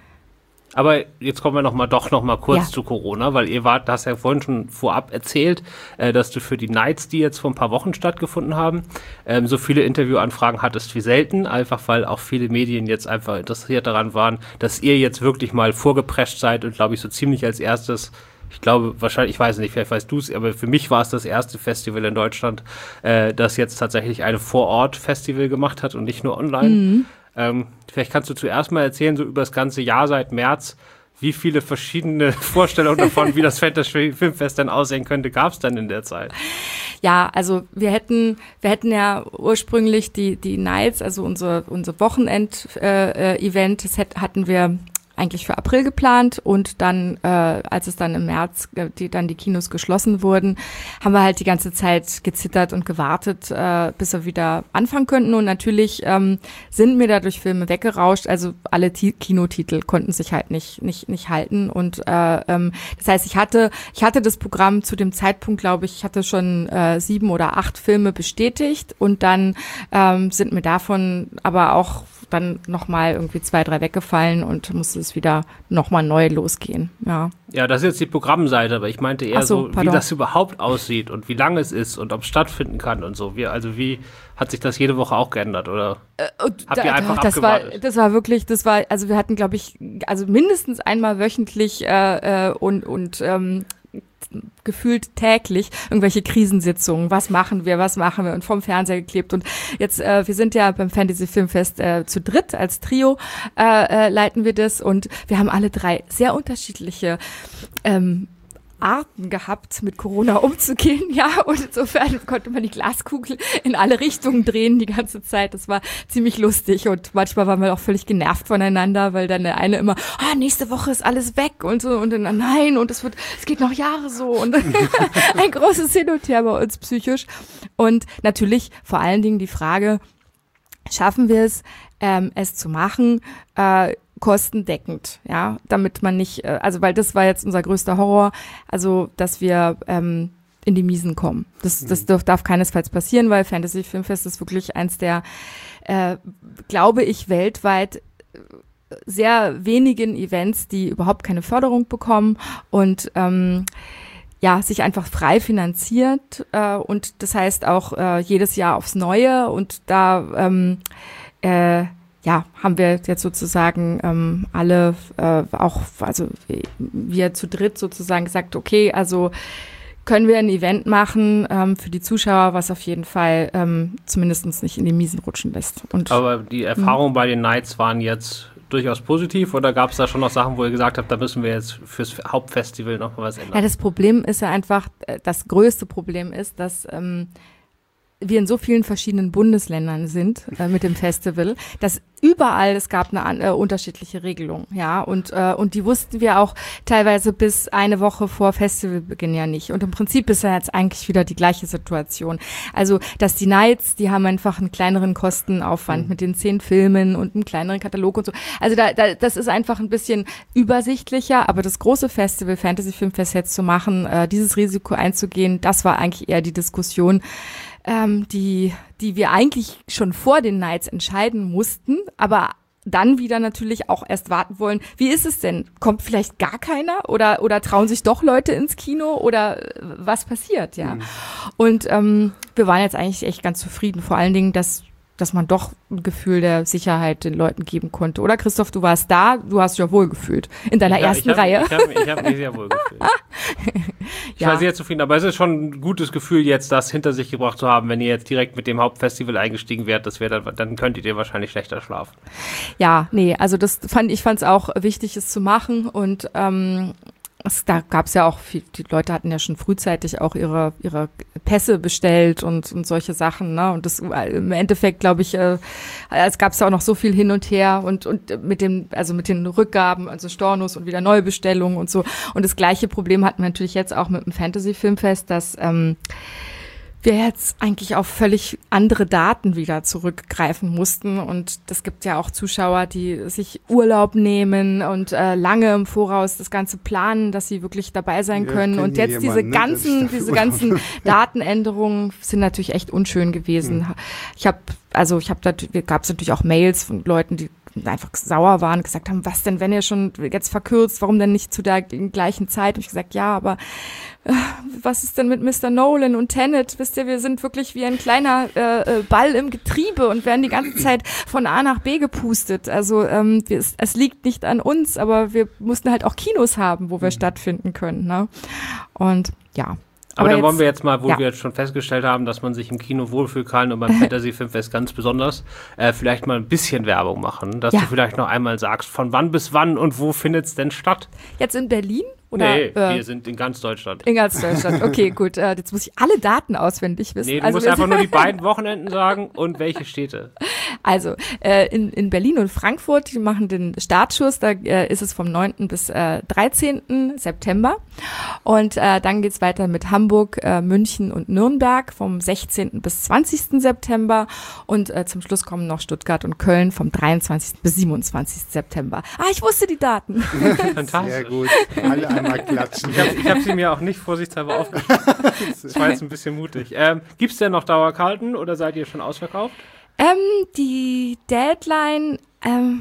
Aber jetzt kommen wir noch mal, doch noch mal kurz Ja. zu Corona, weil ihr wart, hast ja vorhin schon vorab erzählt, äh, dass du für die Nights, die jetzt vor ein paar Wochen stattgefunden haben, ähm, so viele Interviewanfragen hattest wie selten, einfach weil auch viele Medien jetzt einfach interessiert daran waren, dass ihr jetzt wirklich mal vorgeprescht seid und glaube ich so ziemlich als erstes, ich glaube wahrscheinlich, ich weiß nicht, vielleicht weißt du es, aber für mich war es das erste Festival in Deutschland, äh, das jetzt tatsächlich eine Vor-Ort-Festival gemacht hat und nicht nur online. Mhm. Ähm, vielleicht kannst du zuerst mal erzählen, so über das ganze Jahr seit März, wie viele verschiedene Vorstellungen davon, wie das Fantasy Filmfest dann aussehen könnte, gab es dann in der Zeit? Ja, also wir hätten, wir hätten ja ursprünglich die die Nights, also unser unser Wochenend-Event, äh, Event, das hätt, hatten wir eigentlich für April geplant und dann, äh, als es dann im März äh, die, dann die Kinos geschlossen wurden, haben wir halt die ganze Zeit gezittert und gewartet, äh, bis wir wieder anfangen könnten und natürlich ähm, sind mir dadurch Filme weggerauscht, also alle T- Kinotitel konnten sich halt nicht nicht nicht halten und äh, ähm, das heißt, ich hatte ich hatte das Programm zu dem Zeitpunkt, glaube ich, ich hatte schon äh, sieben oder acht Filme bestätigt und dann ähm, sind mir davon aber auch dann nochmal irgendwie zwei, drei weggefallen und musste es wieder nochmal neu losgehen, ja. Ja, das ist jetzt die Programmseite, aber ich meinte eher Ach so, so, pardon. wie das überhaupt aussieht und wie lange es ist und ob es stattfinden kann und so. Wie, also wie hat sich das jede Woche auch geändert, oder Und habt ihr da, einfach das war, abgewartet? das war wirklich, das war, also wir hatten, glaube ich, also mindestens einmal wöchentlich äh, äh, und und ähm, gefühlt täglich irgendwelche Krisensitzungen. Was machen wir, was machen wir? Und vom Fernseher geklebt. Und jetzt, äh, wir sind ja beim Fantasy Filmfest äh, zu dritt als Trio äh, äh, leiten wir das und wir haben alle drei sehr unterschiedliche ähm, Arten gehabt, mit Corona umzugehen, ja, und insofern konnte man die Glaskugel in alle Richtungen drehen die ganze Zeit. Das war ziemlich lustig und manchmal waren wir auch völlig genervt voneinander, weil dann der eine immer, ah, nächste Woche ist alles weg und so und dann, nein, und es wird, es geht noch Jahre so und ein großes Hin und Her bei uns psychisch und natürlich vor allen Dingen die Frage, schaffen wir es, ähm, es zu machen, äh, kostendeckend, ja, damit man nicht, äh, also weil das war jetzt unser größter Horror, also dass wir ähm, in die Miesen kommen. Das, das darf, darf keinesfalls passieren, weil Fantasy Filmfest ist wirklich eins der, äh, glaube ich, weltweit sehr wenigen Events, die überhaupt keine Förderung bekommen und ähm, ja, sich einfach frei finanziert äh, und das heißt auch äh, jedes Jahr aufs Neue und da ähm, äh, ja, haben wir jetzt sozusagen ähm, alle äh, auch, also wir zu dritt sozusagen gesagt, okay, also können wir ein Event machen ähm, für die Zuschauer, was auf jeden Fall ähm, zumindest nicht in die Miesen rutschen lässt. Und, Aber die Erfahrungen bei den Nights waren jetzt durchaus positiv oder gab es da schon noch Sachen, wo ihr gesagt habt, da müssen wir jetzt fürs Hauptfestival noch mal was ändern? ja, das Problem ist ja einfach, äh, das größte Problem ist, dass ähm, wir in so vielen verschiedenen Bundesländern sind äh, mit dem Festival, dass überall es gab eine äh, unterschiedliche Regelung, ja, und äh, und die wussten wir auch teilweise bis eine Woche vor Festivalbeginn ja nicht. Und im Prinzip ist ja jetzt eigentlich wieder die gleiche Situation. Also, dass die Nights, die haben einfach einen kleineren Kostenaufwand mhm. mit den zehn Filmen und einem kleineren Katalog und so. Also da, da das ist einfach ein bisschen übersichtlicher, aber das große Festival, Fantasy Filmfest jetzt zu machen, äh, dieses Risiko einzugehen, das war eigentlich eher die Diskussion, ähm, die, die wir eigentlich schon vor den Nights entscheiden mussten, aber dann wieder natürlich auch erst warten wollen, wie ist es denn? Kommt vielleicht gar keiner oder oder trauen sich doch Leute ins Kino oder was passiert, ja? Mhm. Und ähm, wir waren jetzt eigentlich echt ganz zufrieden, vor allen Dingen, dass dass man doch ein Gefühl der Sicherheit den Leuten geben konnte. Oder Christoph, du warst da, du hast dich ja wohl gefühlt in deiner ja, ersten ich hab, Reihe. Ich habe ich hab mich sehr wohl gefühlt. Ich ja. war sehr zufrieden, aber es ist schon ein gutes Gefühl, jetzt das hinter sich gebracht zu haben. Wenn ihr jetzt direkt mit dem Hauptfestival eingestiegen wärt, das wäre dann, dann könntet ihr wahrscheinlich schlechter schlafen. Ja, nee, also das fand ich fand es auch wichtig, es zu machen und ähm, Es, da gab es ja auch, viel, die Leute hatten ja schon frühzeitig auch ihre ihre Pässe bestellt und und solche Sachen, ne? Und das im Endeffekt, glaube ich, äh, es gab es ja auch noch so viel hin und her und und mit dem, also mit den Rückgaben, also Stornos und wieder Neubestellungen und so. Und das gleiche Problem hatten wir natürlich jetzt auch mit dem Fantasy-Filmfest, dass ähm, wir jetzt eigentlich auf völlig andere Daten wieder zurückgreifen mussten. Und das gibt ja auch Zuschauer, die sich Urlaub nehmen und äh, lange im Voraus das Ganze planen, dass sie wirklich dabei sein ja, können. Und jetzt diese jemand, ganzen, ne? diese ganzen Datenänderungen sind natürlich echt unschön gewesen. Hm. Ich habe, also ich habe da, gab es natürlich auch Mails von Leuten, die einfach sauer waren und gesagt haben, was denn, wenn ihr schon jetzt verkürzt, warum denn nicht zu der gleichen Zeit? Und ich gesagt, ja, aber äh, was ist denn mit Mister Nolan und Tenet? Wisst ihr, wir sind wirklich wie ein kleiner äh, Ball im Getriebe und werden die ganze Zeit von A nach B gepustet. Also ähm, wir, es, es liegt nicht an uns, aber wir mussten halt auch Kinos haben, wo wir mhm. stattfinden können. Ne? Und ja. Aber, aber dann jetzt, wollen wir jetzt mal, wo ja. wir jetzt schon festgestellt haben, dass man sich im Kino wohlfühlen kann und beim Fantasy Filmfest ganz besonders, äh, vielleicht mal ein bisschen Werbung machen, dass ja. du vielleicht noch einmal sagst, von wann bis wann und wo findet es denn statt? Jetzt in Berlin? Oder, nee, äh, wir sind in ganz Deutschland. In ganz Deutschland, okay, gut. Äh, jetzt muss ich alle Daten auswendig wissen. Nee, du also musst einfach nur die beiden Wochenenden sagen und welche Städte. Also, äh, in, in Berlin und Frankfurt, die machen den Startschuss, da äh, ist es vom neunten bis äh, dreizehnten September. Und äh, dann geht's weiter mit Hamburg, äh, München und Nürnberg vom sechzehnten bis zwanzigsten September. Und äh, zum Schluss kommen noch Stuttgart und Köln vom dreiundzwanzigsten bis siebenundzwanzigsten September. Ah, ich wusste die Daten. Fantastisch. Sehr gut. Alle einmal klatschen. Ich habe ich hab sie mir auch nicht vorsichtshalber aufgeschrieben. Das war jetzt ein bisschen mutig. Ähm, gibt's denn noch Dauerkarten oder seid ihr schon ausverkauft? Ähm, die Deadline, ähm,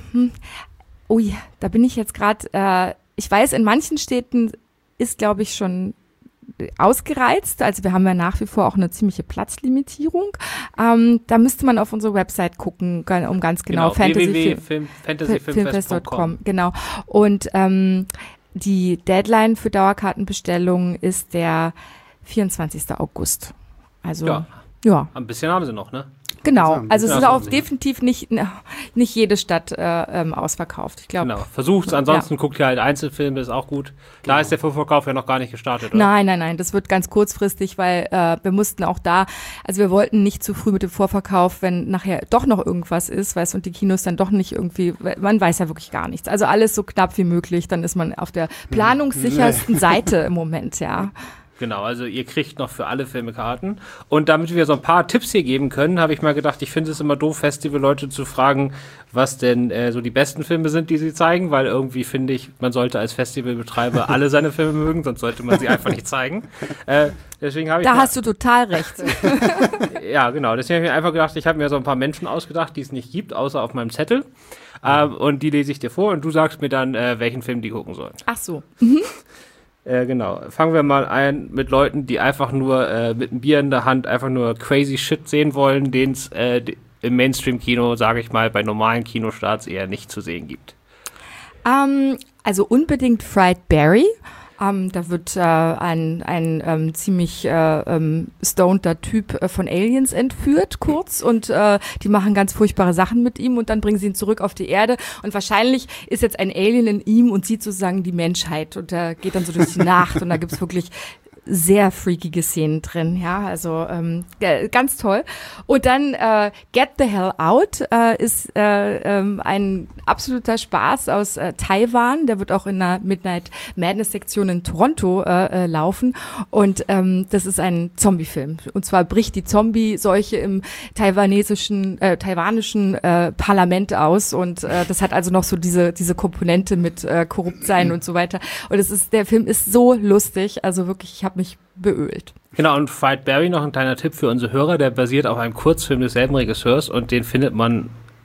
ui, da bin ich jetzt gerade, äh, ich weiß, in manchen Städten ist, glaube ich, schon ausgereizt. Also wir haben ja nach wie vor auch eine ziemliche Platzlimitierung. Ähm, da müsste man auf unsere Website gucken, um ganz genau, genau Fantasy Fantasy Filmfest Punkt com, genau. Und ähm, die Deadline für Dauerkartenbestellungen ist der vierundzwanzigsten August. Also ja, ja. Ein bisschen haben sie noch, ne? Genau, also es ist auch definitiv nicht, nicht jede Stadt äh, ähm, ausverkauft. Ich glaube. Genau, versucht's, ansonsten ja. guckt ihr halt Einzelfilme, ist auch gut. Da genau. ist der Vorverkauf ja noch gar nicht gestartet, oder? Nein, nein, nein, das wird ganz kurzfristig, weil äh, wir mussten auch da, also wir wollten nicht zu früh mit dem Vorverkauf, wenn nachher doch noch irgendwas ist, weißt, und die Kinos dann doch nicht irgendwie, man weiß ja wirklich gar nichts. Also alles so knapp wie möglich, dann ist man auf der planungssichersten Seite im Moment, ja. Genau, also ihr kriegt noch für alle Filme Karten. Und damit wir so ein paar Tipps hier geben können, habe ich mal gedacht, ich finde es immer doof, Festival-Leute zu fragen, was denn äh, so die besten Filme sind, die sie zeigen, weil irgendwie finde ich, man sollte als Festivalbetreiber alle seine Filme mögen, sonst sollte man sie einfach nicht zeigen. Äh, deswegen habe ich da mal, hast du total recht. Ja, genau. Deswegen habe ich mir einfach gedacht, ich habe mir so ein paar Menschen ausgedacht, die es nicht gibt, außer auf meinem Zettel. Ähm, und die lese ich dir vor und du sagst mir dann, äh, welchen Film die gucken sollen. Ach so. Mhm. Äh, genau. Fangen wir mal ein mit Leuten, die einfach nur äh, mit einem Bier in der Hand einfach nur crazy Shit sehen wollen, den es äh, im Mainstream-Kino, sage ich mal, bei normalen Kinostarts eher nicht zu sehen gibt. Um, also unbedingt Fried Berry. Um, da wird äh, ein, ein ähm, ziemlich äh, ähm, stoneder Typ äh, von Aliens entführt, kurz, und äh, die machen ganz furchtbare Sachen mit ihm und dann bringen sie ihn zurück auf die Erde und wahrscheinlich ist jetzt ein Alien in ihm und sieht sozusagen die Menschheit und er geht dann so durch die Nacht und da gibt's wirklich sehr freakige Szenen drin, ja, also ähm, ganz toll. Und dann äh, Get the Hell Out äh, ist äh, ähm, ein absoluter Spaß aus äh, Taiwan, der wird auch in der Midnight Madness Sektion in Toronto äh, äh, laufen und ähm, das ist ein Zombie-Film und zwar bricht die Zombie-Seuche im taiwanesischen, äh, taiwanischen äh, Parlament aus und äh, das hat also noch so diese diese Komponente mit äh, korrupt sein und so weiter und es ist, der Film ist so lustig, also wirklich, ich habe mich beölt. Genau, und Fried Berry, noch ein kleiner Tipp für unsere Hörer, der basiert auf einem Kurzfilm desselben Regisseurs und den findet man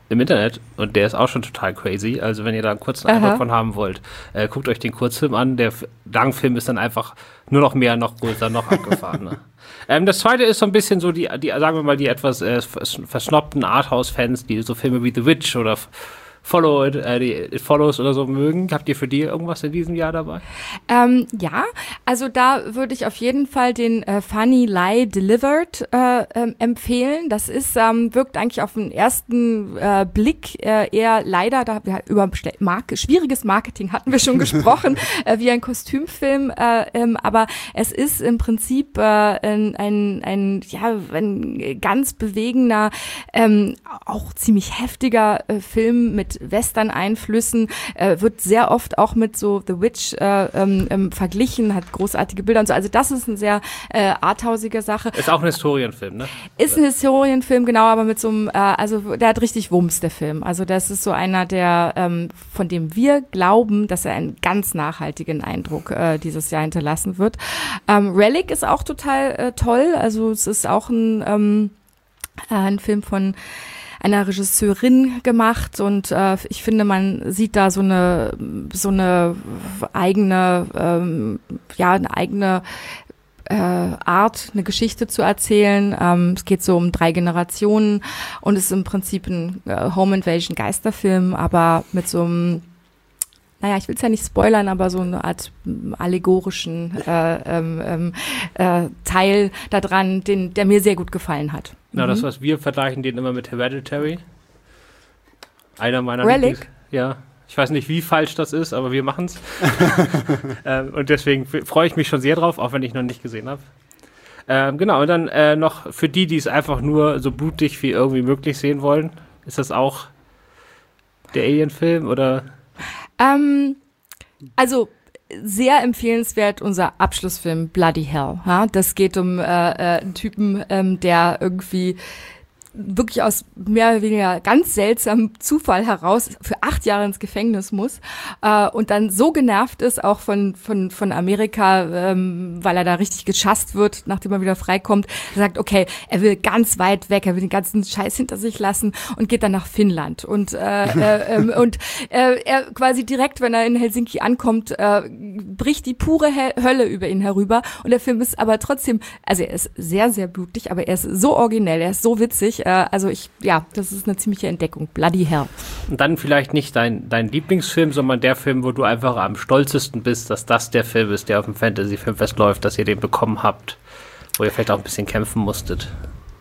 im Internet und der ist auch schon total crazy. Also wenn ihr da einen kurzen Eindruck von haben wollt, äh, guckt euch den Kurzfilm an. Der Langfilm ist dann einfach nur noch mehr, noch größer, noch abgefahren. Ne? ähm, das zweite ist so ein bisschen so die, die sagen wir mal, die etwas äh, verschnoppten Arthouse-Fans, die so Filme wie The Witch oder Follow It, äh, die It Follows oder so mögen. Habt ihr für die irgendwas in diesem Jahr dabei? Ähm, ja, also da würde ich auf jeden Fall den äh, Funny Lie Delivered äh, ähm, empfehlen. Das ist, ähm, wirkt eigentlich auf den ersten äh, Blick äh, eher leider, da wir über Marke, schwieriges Marketing hatten wir schon gesprochen, äh, wie ein Kostümfilm, äh, ähm, aber es ist im Prinzip äh, ein, ein, ein, ja, ein ganz bewegender, ähm, auch ziemlich heftiger äh, Film mit Western-Einflüssen, äh, wird sehr oft auch mit so The Witch äh, ähm, verglichen, hat großartige Bilder und so. Also das ist eine sehr äh, arthausige Sache. Ist auch ein Historienfilm, ne? Ist ein Historienfilm, genau, aber mit so einem, äh, also der hat richtig Wumms, der Film. Also das ist so einer, der, ähm, von dem wir glauben, dass er einen ganz nachhaltigen Eindruck äh, dieses Jahr hinterlassen wird. Ähm, Relic ist auch total äh, toll, also es ist auch ein, ähm, äh, ein Film von einer Regisseurin gemacht und äh, ich finde, man sieht da so eine so eine eigene ähm, ja eine eigene äh, Art, eine Geschichte zu erzählen. Ähm, es geht so um drei Generationen und es ist im Prinzip ein äh, Home Invasion Geisterfilm, aber mit so einem, naja, ich will es ja nicht spoilern, aber so eine Art allegorischen äh, ähm, äh, Teil da dran, den, der mir sehr gut gefallen hat. Genau, mhm. das, was wir vergleichen, den immer mit Hereditary. Einer meiner Relic? Lieblings- Ja, ich weiß nicht, wie falsch das ist, aber wir machen es. ähm, und deswegen freue ich mich schon sehr drauf, auch wenn ich noch nicht gesehen habe. Ähm, genau, und dann äh, noch für die, die es einfach nur so blutig wie irgendwie möglich sehen wollen, ist das auch der Alien-Film oder... Ähm, also sehr empfehlenswert unser Abschlussfilm Bloody Hell. Ja? Das geht um äh, äh, einen Typen, ähm, der irgendwie wirklich aus mehr oder weniger ganz seltsamem Zufall heraus für acht Jahre ins Gefängnis muss äh, und dann so genervt ist, auch von von von Amerika, ähm, weil er da richtig geschasst wird, nachdem er wieder freikommt. Er sagt, okay, er will ganz weit weg, er will den ganzen Scheiß hinter sich lassen und geht dann nach Finnland. Und äh, äh, ähm, und äh, er quasi direkt, wenn er in Helsinki ankommt, äh, bricht die pure He- Hölle über ihn herüber. Und der Film ist aber trotzdem, also er ist sehr, sehr blutig, aber er ist so originell, er ist so witzig. Also ich, ja, das ist eine ziemliche Entdeckung. Bloody Hell. Und dann vielleicht nicht dein, dein Lieblingsfilm, sondern der Film, wo du einfach am stolzesten bist, dass das der Film ist, der auf dem Fantasy-Filmfest läuft, dass ihr den bekommen habt, wo ihr vielleicht auch ein bisschen kämpfen musstet.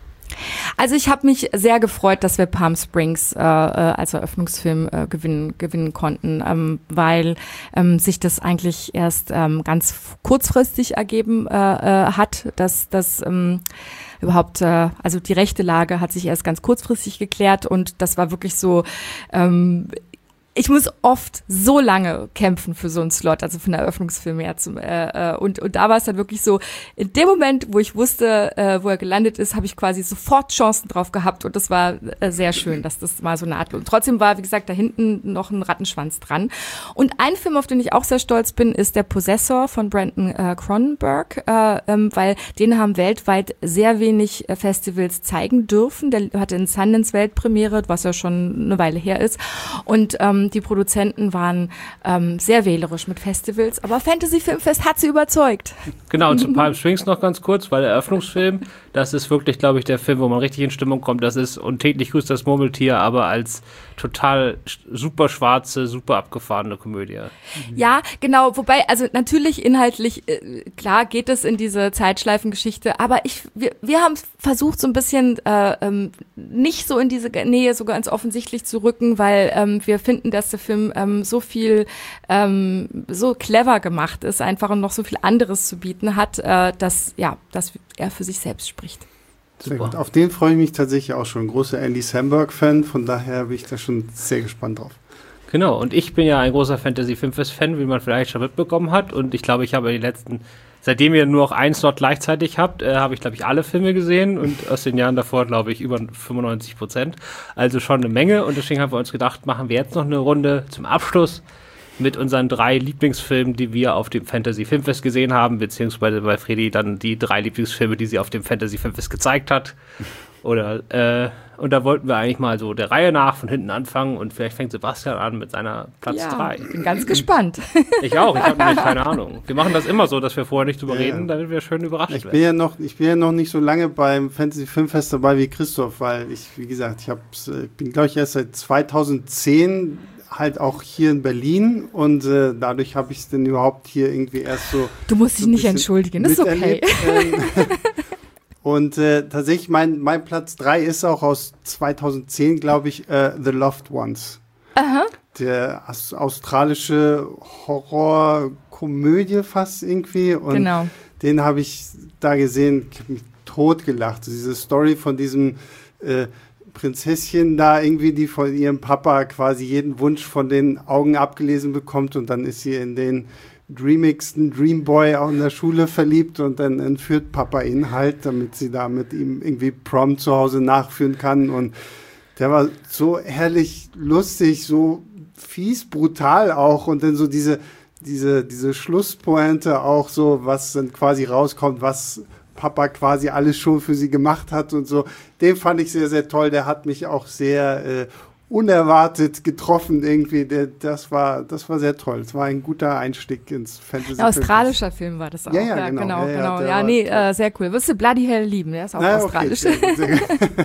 Also ich habe mich sehr gefreut, dass wir Palm Springs äh, als Eröffnungsfilm äh, gewinnen, gewinnen konnten, ähm, weil ähm, sich das eigentlich erst ähm, ganz kurzfristig ergeben äh, äh, hat, dass das ähm, überhaupt, äh, also die rechte Lage hat sich erst ganz kurzfristig geklärt und das war wirklich so, ähm, ich muss oft so lange kämpfen für so einen Slot, also für einen Eröffnungsfilm her. Zum, äh, und, und da war es dann wirklich so, in dem Moment, wo ich wusste, äh, wo er gelandet ist, habe ich quasi sofort Chancen drauf gehabt und das war äh, sehr schön, dass das mal so eine Art... Und trotzdem war, wie gesagt, da hinten noch ein Rattenschwanz dran. Und ein Film, auf den ich auch sehr stolz bin, ist Der Possessor von Brandon äh, Cronenberg, äh, ähm, weil den haben weltweit sehr wenig äh, Festivals zeigen dürfen. Der hatte in Sundance Weltpremiere, was ja schon eine Weile her ist. Und ähm, die Produzenten waren ähm, sehr wählerisch mit Festivals, aber Fantasy Filmfest hat sie überzeugt. Genau, und zu Palm Springs noch ganz kurz, weil der Eröffnungsfilm, das ist wirklich, glaube ich, der Film, wo man richtig in Stimmung kommt. Das ist Und täglich grüßt das Murmeltier, aber als total super schwarze, super abgefahrene Komödie. Ja, genau, wobei, also natürlich inhaltlich, äh, klar geht es in diese Zeitschleifengeschichte, aber ich, wir, wir haben versucht, so ein bisschen äh, ähm, nicht so in diese Nähe so ganz offensichtlich zu rücken, weil ähm, wir finden, dass der Film ähm, so viel, ähm, so clever gemacht ist, einfach und noch so viel anderes zu bieten hat, äh, dass, ja, dass er für sich selbst spricht. Sehr gut. Auf den freue ich mich tatsächlich auch schon. Großer Andy Samberg-Fan, von daher bin ich da schon sehr gespannt drauf. Genau, und ich bin ja ein großer Fantasy-Filmfest-Fan, wie man vielleicht schon mitbekommen hat. Und ich glaube, ich habe die letzten, seitdem ihr nur noch einen Slot gleichzeitig habt, äh, habe ich, glaube ich, alle Filme gesehen. Und aus den Jahren davor, glaube ich, über fünfundneunzig Prozent. Also schon eine Menge. Und deswegen haben wir uns gedacht, machen wir jetzt noch eine Runde zum Abschluss mit unseren drei Lieblingsfilmen, die wir auf dem Fantasy-Filmfest gesehen haben, beziehungsweise bei Fredi dann die drei Lieblingsfilme, die sie auf dem Fantasy-Filmfest gezeigt hat. Oder, äh, und da wollten wir eigentlich mal so der Reihe nach von hinten anfangen und vielleicht fängt Sebastian an mit seiner Platz drei. Ja, bin ganz gespannt. Ich auch, ich habe nämlich keine Ahnung. Wir machen das immer so, dass wir vorher nicht drüber Ja, reden, ja. damit wir schön überrascht Ich werden. bin ja noch, ich bin ja noch nicht so lange beim Fantasy Filmfest dabei wie Christoph, weil ich, wie gesagt, ich hab's, äh, bin glaube ich erst seit zweitausendzehn halt auch hier in Berlin und äh, dadurch habe ich es dann überhaupt hier irgendwie erst so. Du musst dich so ein nicht bisschen entschuldigen, ist okay. miterlebt. Ähm, und äh, tatsächlich, mein, mein Platz drei ist auch aus zweitausendzehn, glaube ich, äh, The Loved Ones. Aha. Der aus australische Horrorkomödie fast irgendwie. Und Genau. den habe ich da gesehen, ich habe mich totgelacht. Diese Story von diesem äh, Prinzesschen da irgendwie, die von ihrem Papa quasi jeden Wunsch von den Augen abgelesen bekommt und dann ist sie in den dreamigsten Dreamboy auch in der Schule verliebt und dann entführt Papa ihn halt, damit sie da mit ihm irgendwie Prom zu Hause nachführen kann und der war so herrlich lustig, so fies, brutal auch und dann so diese, diese, diese Schlusspointe auch so, was dann quasi rauskommt, was Papa quasi alles schon für sie gemacht hat und so. Den fand ich sehr, sehr toll. Der hat mich auch sehr äh, unerwartet getroffen irgendwie. Der, das war, das war sehr toll. Es war ein guter Einstieg ins Fantasy. Ein australischer Film war das auch. Ja, ja, genau. genau. Ja, ja, genau. der Ja, war nee, toll. äh, sehr cool. Wirst du Bloody Hell lieben, der ist auch Na, okay, australisch. sehr gut, sehr gut.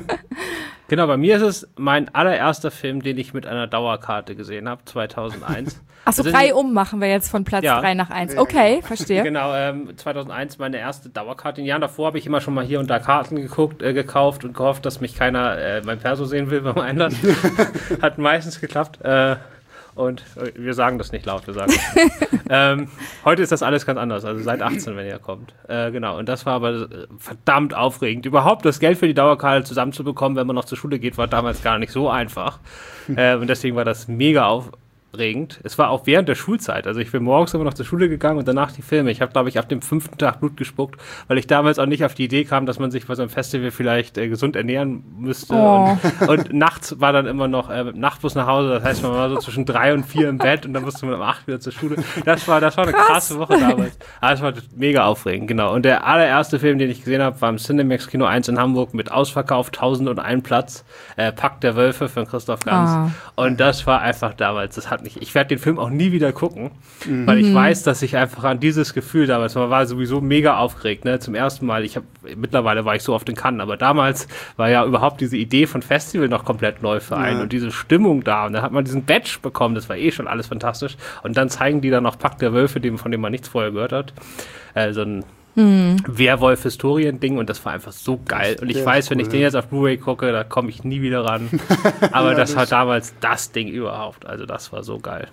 Genau, bei mir ist es mein allererster Film, den ich mit einer Dauerkarte gesehen habe, zweitausendeins. Achso, Das ist drei ein- um machen wir jetzt von Platz Ja. drei nach eins. Ja, Okay, verstehe. Genau, ähm, zweitausendeins meine erste Dauerkarte. In den Jahren davor habe ich immer schon mal hier und da Karten geguckt, äh, gekauft und gehofft, dass mich keiner äh, mein Perso sehen will beim Einladen. Hat meistens geklappt. Äh, und äh, wir sagen das nicht laut, wir sagen das nicht. ähm, heute ist das alles ganz anders, also seit achtzehn, wenn ihr kommt. Äh, genau, und das war aber äh, verdammt aufregend. Überhaupt das Geld für die Dauerkarte zusammenzubekommen, wenn man noch zur Schule geht, war damals gar nicht so einfach. äh, und deswegen war das mega aufregend. Es war auch während der Schulzeit. Also ich bin morgens immer noch zur Schule gegangen und danach die Filme. Ich habe, glaube ich, ab dem fünften Tag Blut gespuckt, weil ich damals auch nicht auf die Idee kam, dass man sich bei so einem Festival vielleicht äh, gesund ernähren müsste. Oh. Und, und nachts war dann immer noch äh, Nachtbus nach Hause. Das heißt, man war so zwischen drei und vier im Bett und dann musste man um acht wieder zur Schule. Das war, das war eine krasse Woche damals. Aber es war mega aufregend, genau. Und der allererste Film, den ich gesehen habe, war im Cinemax Kino eins in Hamburg mit Ausverkauf tausendundeins Platz. Äh, Pakt der Wölfe von Christoph Ganz. Ah. Und das war einfach damals, das hat mich, ich werde den Film auch nie wieder gucken, weil ich weiß, dass ich einfach an dieses Gefühl damals, man war sowieso mega aufgeregt, ne, zum ersten Mal, ich habe, mittlerweile war ich so oft in Cannes, aber damals war ja überhaupt diese Idee von Festival noch komplett neu für einen Ja. und diese Stimmung da und dann hat man diesen Badge bekommen, das war eh schon alles fantastisch und dann zeigen die dann noch Pakt der Wölfe, dem, von dem man nichts vorher gehört hat, äh, so ein Werwolf-Historien-Ding und das war einfach so geil. Und ich Der weiß, ist wenn cool, ich den ja. jetzt auf Blu-ray gucke, da komme ich nie wieder ran. Aber Ja, das das war damals das Ding überhaupt. Also das war so geil.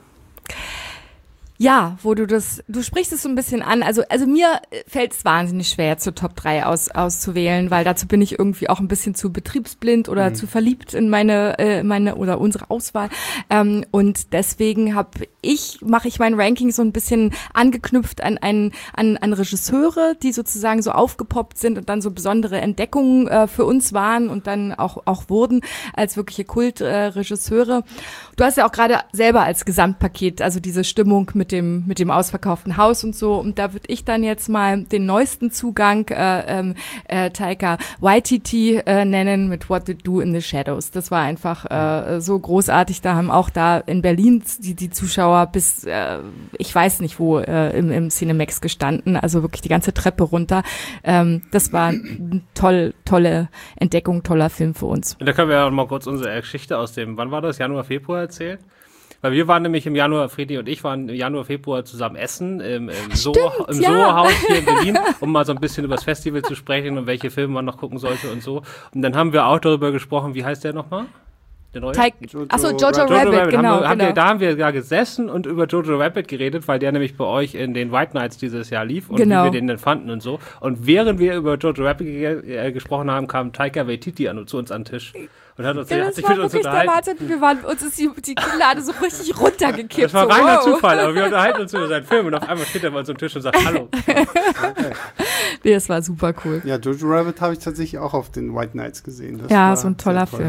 Ja, wo du das, du sprichst es so ein bisschen an. Also, also mir fällt es wahnsinnig schwer, zur Top drei aus, auszuwählen, weil dazu bin ich irgendwie auch ein bisschen zu betriebsblind oder Mhm. zu verliebt in meine, äh, meine oder unsere Auswahl. Ähm, und deswegen habe ich, mache ich mein Ranking so ein bisschen angeknüpft an, an, an, an Regisseure, die sozusagen so aufgepoppt sind und dann so besondere Entdeckungen äh, für uns waren und dann auch, auch wurden als wirkliche Kultregisseure. Du hast ja auch gerade selber als Gesamtpaket, also diese Stimmung mit dem mit dem ausverkauften Haus und so. Und da würde ich dann jetzt mal den neuesten Zugang äh, ähm, äh, Taika Waititi äh, nennen mit What to Do in the Shadows. Das war einfach äh, so großartig. Da haben auch da in Berlin die, die Zuschauer bis, äh, ich weiß nicht wo, äh, im, im Cinemax gestanden. Also wirklich die ganze Treppe runter. Ähm, das war eine toll, tolle Entdeckung, toller Film für uns. Und da können wir ja mal kurz unsere Geschichte aus dem, wann war das, Januar, Februar erzählen? Weil wir waren nämlich im Januar, Fredi und ich waren im Januar, Februar zusammen essen im, im, Soho, im ja. Soho-Haus hier in Berlin, um mal so ein bisschen über das Festival zu sprechen und welche Filme man noch gucken sollte und so. Und dann haben wir auch darüber gesprochen, wie heißt der nochmal? Der neue? Taik- Jojo Achso, Jojo, Rabbit. Rabbit, Jojo Rabbit. genau. haben wir, haben genau. wir, da haben wir ja gesessen und über Jojo Rabbit geredet, weil der nämlich bei euch in den White Nights dieses Jahr lief und Genau. wie wir den dann fanden und so. Und während wir über Jojo Rabbit ge äh, gesprochen haben, kam Taika Waititi an, zu uns an den Tisch und hat, uns, Ja, hat das sich war mit uns wirklich der unterhalten. Wahnsinn. Wir waren, uns ist die, die Kinnlade so richtig runtergekippt. Das war so, reiner wow. Zufall, aber wir unterhalten uns über seinen Film und auf einmal steht er bei uns am Tisch und sagt Hallo. Nee, das war super cool. Ja, Jojo Rabbit habe ich tatsächlich auch auf den White Nights gesehen. Das Ja, war so ein toller sehr toll, Film. ja.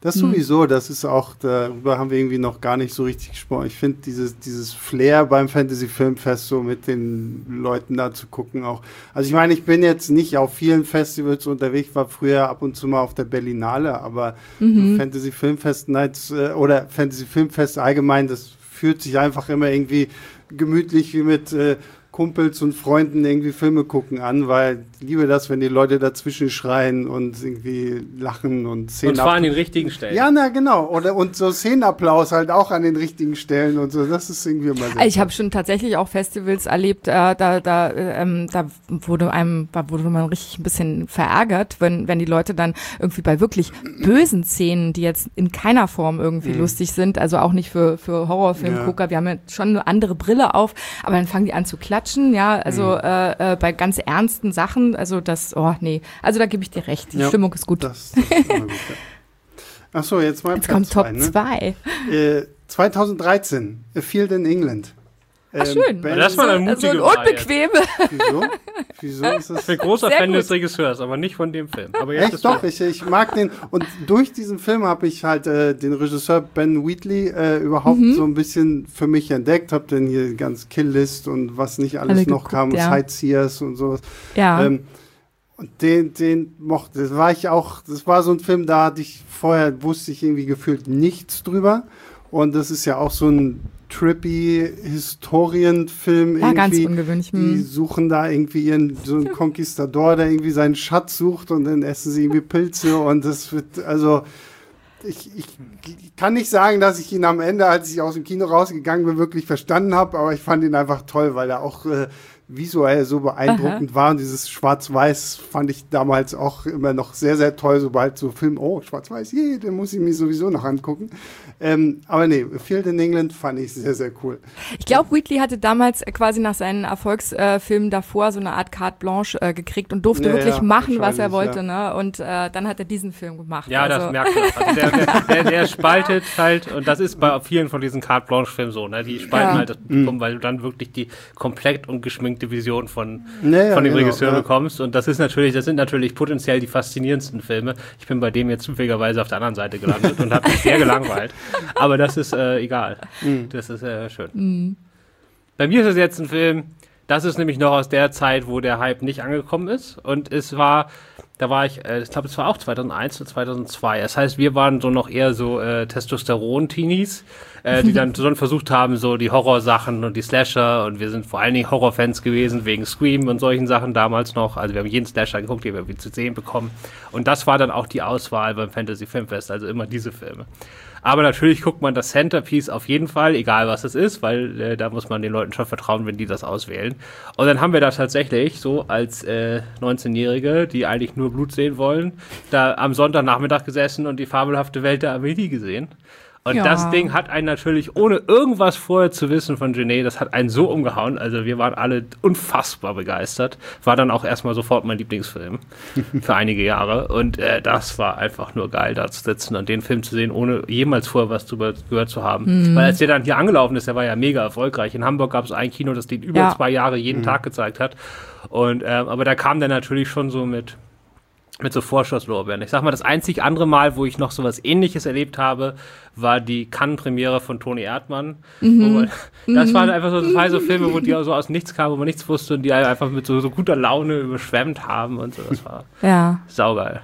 Das sowieso, das ist auch, darüber haben wir irgendwie noch gar nicht so richtig gesprochen. Ich finde dieses, dieses Flair beim Fantasy-Filmfest so mit den Leuten da zu gucken auch. Also ich meine, ich bin jetzt nicht auf vielen Festivals unterwegs, war früher ab und zu mal auf der Berlinale, aber mhm. Fantasy-Filmfest Nights äh, oder Fantasy-Filmfest allgemein, das fühlt sich einfach immer irgendwie gemütlich wie mit äh, Kumpels und Freunden irgendwie Filme gucken an, weil ich liebe das, wenn die Leute dazwischen schreien und irgendwie lachen und Szenen. Und zwar an den richtigen Stellen. Ja, na genau. Oder, und so Szenenapplaus halt auch an den richtigen Stellen und so. Das ist irgendwie immer sehr Ich habe schon tatsächlich auch Festivals erlebt, äh, da, da, ähm, da wurde einem, da wurde man richtig ein bisschen verärgert, wenn, wenn die Leute dann irgendwie bei wirklich bösen Szenen, die jetzt in keiner Form irgendwie mhm. lustig sind, also auch nicht für, für Horrorfilmgucker, ja. wir haben ja schon eine andere Brille auf, aber dann fangen die an zu klatschen. Ja, also mhm. äh, äh, bei ganz ernsten Sachen, also das, oh nee, also da gebe ich dir recht, die ja, Stimmung ist gut. Das, das ist immer gut ja. Ach so, jetzt mal Jetzt kommt Top zwei. Ne? Äh, zweitausenddreizehn, A Field in England. Ach schön. Ähm, das war eine mutige so ein unbequeme. Wieso? Wieso ist das? Ich bin großer Fan des Regisseurs, aber nicht von dem Film. Aber jetzt Echt doch, ich, ich mag den. Und durch diesen Film habe ich halt äh, den Regisseur Ben Wheatley äh, überhaupt mhm. so ein bisschen für mich entdeckt. Hab dann hier ganz Kill List und was nicht alles Alle noch geguckt, kam, ja. Sightseers und sowas. Ja. Ähm, und den, den mochte, das war ich auch, das war so ein Film, da hatte ich vorher, wusste ich irgendwie gefühlt nichts drüber. Und das ist ja auch so ein trippy Historienfilm. Ja, ganz ungewöhnlich. Die suchen da irgendwie ihren, so einen Konquistador, der irgendwie seinen Schatz sucht und dann essen sie irgendwie Pilze und das wird, also ich, ich, ich kann nicht sagen, dass ich ihn am Ende, als ich aus dem Kino rausgegangen bin, wirklich verstanden habe, aber ich fand ihn einfach toll, weil er auch äh, visuell so beeindruckend Aha. war und dieses Schwarz-Weiß fand ich damals auch immer noch sehr, sehr toll, sobald so Film, oh, Schwarz-Weiß, je, den muss ich mir sowieso noch angucken. Ähm, aber nee, Field in England fand ich sehr, sehr cool. Ich glaube, Wheatley hatte damals quasi nach seinen Erfolgsfilmen äh, davor so eine Art Carte Blanche äh, gekriegt und durfte ja, wirklich ja, machen, was er wollte. Ja. Ne? Und äh, dann hat er diesen Film gemacht. Ja, also. Das merkt man. Also der, der, der, der spaltet halt, und das ist bei vielen von diesen Carte Blanche-Filmen so, ne? Die spalten ja. halt das Publikum, mhm. weil du dann wirklich die komplett ungeschminkte Vision von, ja, von dem genau, Regisseur ja. bekommst. Und das ist natürlich, das sind natürlich potenziell die faszinierendsten Filme. Ich bin bei dem jetzt zufälligerweise auf der anderen Seite gelandet und habe mich sehr gelangweilt. Aber das ist äh, egal. Mhm. Das ist äh, schön. Mhm. Bei mir ist es jetzt ein Film, das ist nämlich noch aus der Zeit, wo der Hype nicht angekommen ist. Und es war, da war ich, äh, ich glaube, es war auch zweitausendeins oder zweitausendzwei. Das heißt, wir waren so noch eher so äh, Testosteron-Teenies, äh, die dann so versucht haben, so die Horrorsachen und die Slasher. Und wir sind vor allen Dingen Horrorfans gewesen, wegen Scream und solchen Sachen damals noch. Also wir haben jeden Slasher geguckt, den wir irgendwie zu sehen bekommen. Und das war dann auch die Auswahl beim Fantasy Filmfest, also immer diese Filme. Aber natürlich guckt man das Centerpiece auf jeden Fall, egal was es ist, weil äh, da muss man den Leuten schon vertrauen, wenn die das auswählen. Und dann haben wir da tatsächlich so als äh, neunzehnjährige, die eigentlich nur Blut sehen wollen, da am Sonntagnachmittag gesessen und die fabelhafte Welt der Amelie gesehen. Und ja. das Ding hat einen natürlich, ohne irgendwas vorher zu wissen von Genet, das hat einen so umgehauen. Also wir waren alle unfassbar begeistert. War dann auch erstmal sofort mein Lieblingsfilm für einige Jahre. Und äh, das war einfach nur geil, da zu sitzen und den Film zu sehen, ohne jemals vorher was drüber gehört zu haben. Mhm. Weil als der dann hier angelaufen ist, der war ja mega erfolgreich. In Hamburg gab es ein Kino, das den über ja. zwei Jahre jeden mhm. Tag gezeigt hat. Und ähm, aber da kam der natürlich schon so mit mit so Vorschusslorbeeren. Ich sag mal, das einzig andere Mal, wo ich noch sowas Ähnliches erlebt habe, war die Cannes-Premiere von Toni Erdmann. Mhm. Man, das mhm. waren einfach so zwei so Filme, wo die so aus nichts kamen, wo man nichts wusste und die einfach mit so, so guter Laune überschwemmt haben und so. Das war ja. saugeil.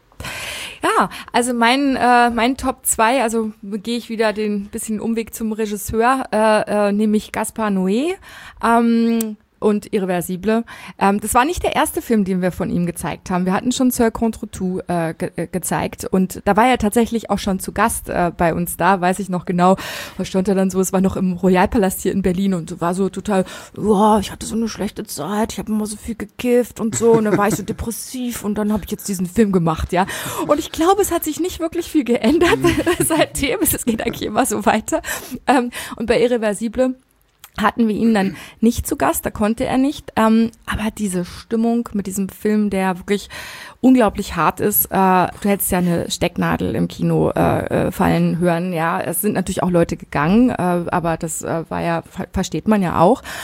Ja, also mein äh, mein Top zwei, also gehe ich wieder den bisschen Umweg zum Regisseur, äh, äh, nämlich Gaspar Noé. Ähm, und Irreversible. Ähm, das war nicht der erste Film, den wir von ihm gezeigt haben. Wir hatten schon Seul contre tout äh, ge äh, gezeigt und da war er tatsächlich auch schon zu Gast äh, bei uns da, weiß ich noch genau. Da stand er dann so, es war noch im Royalpalast hier in Berlin und war so total, wow, ich hatte so eine schlechte Zeit, ich habe immer so viel gekifft und so und dann war ich so depressiv und dann habe ich jetzt diesen Film gemacht, ja. Und ich glaube, es hat sich nicht wirklich viel geändert seitdem. Es geht eigentlich immer so weiter. Ähm, und bei Irreversible hatten wir ihn dann nicht zu Gast, da konnte er nicht, ähm, aber diese Stimmung mit diesem Film, der wirklich unglaublich hart ist, äh, du hättest ja eine Stecknadel im Kino äh, fallen hören, ja, es sind natürlich auch Leute gegangen, äh, aber das äh, war ja, ver- versteht man ja auch.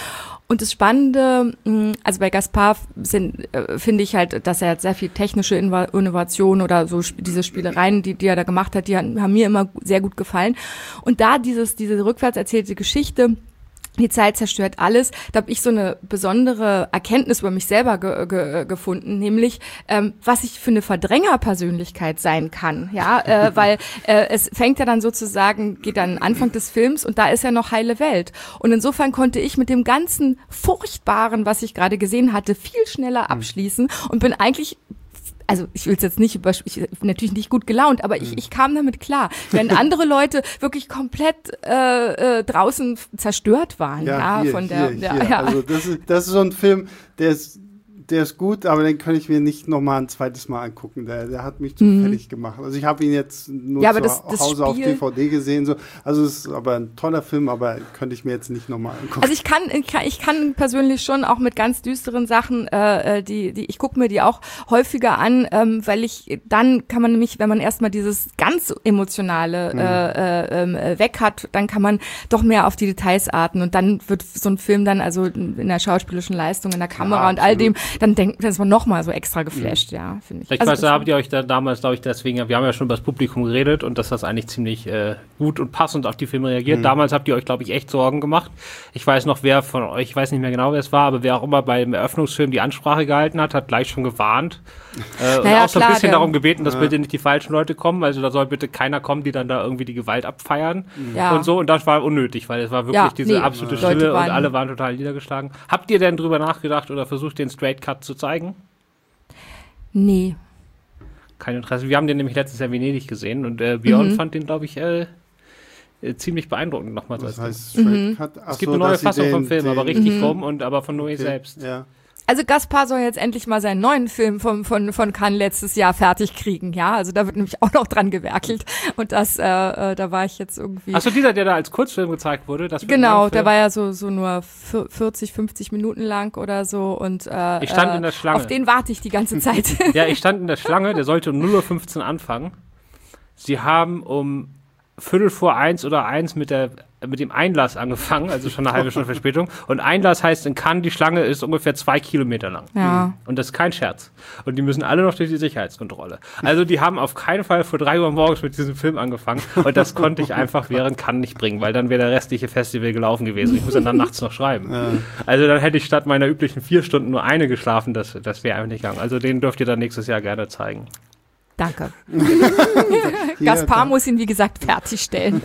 Und das Spannende, also bei Gaspar sind, äh, finde ich halt, dass er sehr viel technische Innovation oder so diese Spielereien, die, die er da gemacht hat, die haben, haben mir immer sehr gut gefallen. Und da dieses, diese rückwärts erzählte Geschichte, die Zeit zerstört alles. Da habe ich so eine besondere Erkenntnis über mich selber ge- ge- gefunden, nämlich ähm, was ich für eine Verdrängerpersönlichkeit sein kann, ja, äh, weil äh, es fängt ja dann sozusagen, geht dann Anfang des Films und da ist ja noch heile Welt. Und insofern konnte ich mit dem ganzen Furchtbaren, was ich gerade gesehen hatte, viel schneller abschließen und bin eigentlich also ich will es jetzt nicht über, ich, natürlich nicht gut gelaunt, aber ich, ich kam damit klar. Wenn andere Leute wirklich komplett äh, äh, draußen zerstört waren, ja, ja hier, von der, hier, ja, hier. ja. Also das ist, das ist so ein Film, der ist, der ist gut, aber den kann ich mir nicht nochmal ein zweites Mal angucken. Der, der hat mich zu mhm. fertig gemacht. Also ich habe ihn jetzt nur ja, zu das, das Hause Spiel, auf D V D gesehen. So. Also es ist aber ein toller Film, aber könnte ich mir jetzt nicht nochmal angucken. Also ich kann, ich kann persönlich schon auch mit ganz düsteren Sachen, äh, die, die ich gucke mir die auch häufiger an, ähm, weil ich dann kann man nämlich, wenn man erstmal dieses ganz emotionale äh, äh, äh, weg hat, dann kann man doch mehr auf die Details achten und dann wird so ein Film dann also in der schauspielerischen Leistung, in der Kamera ja, und all dem, dann denkt, das war noch mal so extra geflasht, ja, finde ich. Ich also weiß, da habt ihr euch da damals, glaube ich, deswegen, wir haben ja schon über das Publikum geredet und dass das eigentlich ziemlich äh, gut und passend auf die Filme reagiert. Mhm. Damals habt ihr euch, glaube ich, echt Sorgen gemacht. Ich weiß noch, wer von euch, ich weiß nicht mehr genau, wer es war, aber wer auch immer beim Eröffnungsfilm die Ansprache gehalten hat, hat gleich schon gewarnt. Äh, naja, und auch so ein klar, bisschen darum gebeten, dass ja. bitte nicht die falschen Leute kommen. Also da soll bitte keiner kommen, die dann da irgendwie die Gewalt abfeiern ja. und so. Und das war unnötig, weil es war wirklich ja, diese nee, absolute ja. Stille und alle waren total niedergeschlagen. Habt ihr denn drüber nachgedacht oder versucht, den Straight Cut zu zeigen? Nee. Kein Interesse. Wir haben den nämlich letztes Jahr in Venedig gesehen und äh, Björn mhm. fand den, glaube ich, äh, äh, ziemlich beeindruckend nochmal. Das heißt Straight mhm. Cut? Ach es gibt so, eine neue Fassung den, vom Film, den, aber richtig mhm. rum und aber von Noé okay. selbst. Ja. Also Gaspar soll jetzt endlich mal seinen neuen Film von, von, von Cannes letztes Jahr fertig kriegen, ja. Also da wird nämlich auch noch dran gewerkelt. Und das, äh, äh, da war ich jetzt irgendwie. Achso, dieser, der da als Kurzfilm gezeigt wurde? Das genau, der war ja so, so nur vierzig, fünfzig Minuten lang oder so. Und äh, ich stand in der Schlange. Auf den warte ich die ganze Zeit. Ja, ich stand in der Schlange, der sollte um null Uhr fünfzehn anfangen. Sie haben um Viertel vor eins oder eins mit der mit dem Einlass angefangen, also schon eine halbe Stunde Verspätung. Und Einlass heißt in Cannes, die Schlange ist ungefähr zwei Kilometer lang. Ja. Und das ist kein Scherz. Und die müssen alle noch durch die Sicherheitskontrolle. Also die haben auf keinen Fall vor drei Uhr morgens mit diesem Film angefangen. Und das konnte ich einfach während Cannes nicht bringen, weil dann wäre der restliche Festival gelaufen gewesen. Ich muss dann, dann nachts noch schreiben. Ja. Also dann hätte ich statt meiner üblichen vier Stunden nur eine geschlafen. Das, das wäre einfach nicht gegangen. Also den dürft ihr dann nächstes Jahr gerne zeigen. Danke. Gaspar muss ihn, wie gesagt, fertigstellen.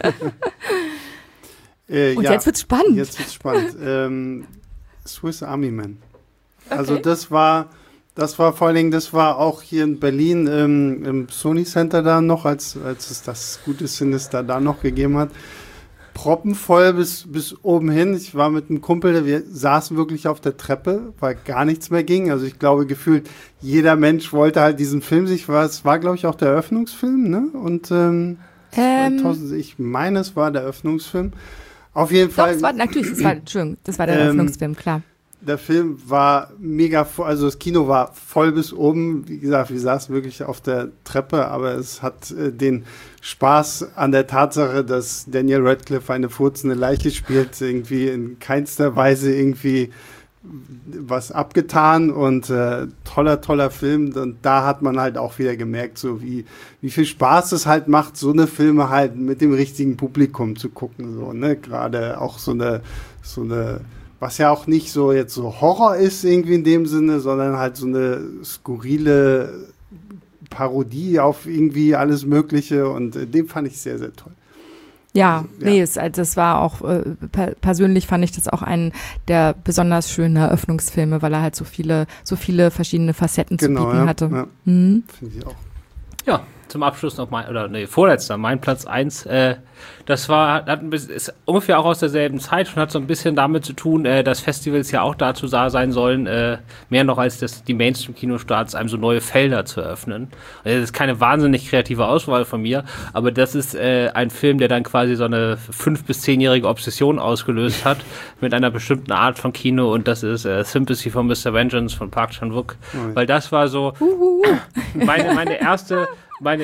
Äh, Und ja, jetzt wird's spannend. Jetzt wird's spannend. ähm, Swiss Army Man. Also okay. das war, das war vor allen Dingen, das war auch hier in Berlin ähm, im Sony Center da noch, als, als es das gute Sinister da noch gegeben hat. Proppenvoll bis, bis oben hin. Ich war mit einem Kumpel, wir saßen wirklich auf der Treppe, weil gar nichts mehr ging. Also ich glaube, gefühlt jeder Mensch wollte halt diesen Film sich, war, es war, glaube ich, auch der Eröffnungsfilm, ne? Und ähm, ähm. zweitausend, ich meine, es war der Eröffnungsfilm. Auf jeden Doch, Fall. Das war, natürlich, das war, Entschuldigung, das war der ähm, Eröffnungsfilm, klar. Der Film war mega voll, also das Kino war voll bis oben. Wie gesagt, wir saßen wirklich auf der Treppe, aber es hat äh, den Spaß an der Tatsache, dass Daniel Radcliffe eine furzende Leiche spielt, irgendwie in keinster Weise irgendwie was abgetan und äh, toller, toller Film. Und da hat man halt auch wieder gemerkt, so wie, wie viel Spaß es halt macht, so eine Filme halt mit dem richtigen Publikum zu gucken, so, ne, gerade auch so eine, so eine, was ja auch nicht so jetzt so Horror ist irgendwie in dem Sinne, sondern halt so eine skurrile Parodie auf irgendwie alles Mögliche und äh, den fand ich sehr, sehr toll. Ja, also, ja. nee, es, das war auch, äh, per, persönlich fand ich das auch einen der besonders schönen Eröffnungsfilme, weil er halt so viele, so viele verschiedene Facetten genau, zu bieten ja, hatte. Ja. Mhm. Finde ich auch. Ja, zum Abschluss noch mein, oder nee, vorletzter, mein Platz eins. Äh, das war, hat ein bisschen, ist ungefähr auch aus derselben Zeit und hat so ein bisschen damit zu tun, äh, dass Festivals ja auch dazu da sein sollen, äh, mehr noch als das, die Mainstream-Kinostarts, einem so neue Felder zu eröffnen. Das ist keine wahnsinnig kreative Auswahl von mir, aber das ist äh, ein Film, der dann quasi so eine fünf- bis zehnjährige Obsession ausgelöst hat mit einer bestimmten Art von Kino und das ist äh, Sympathy for Mister Vengeance von Park Chan-wook, oh, weil das war so meine, meine erste Meine,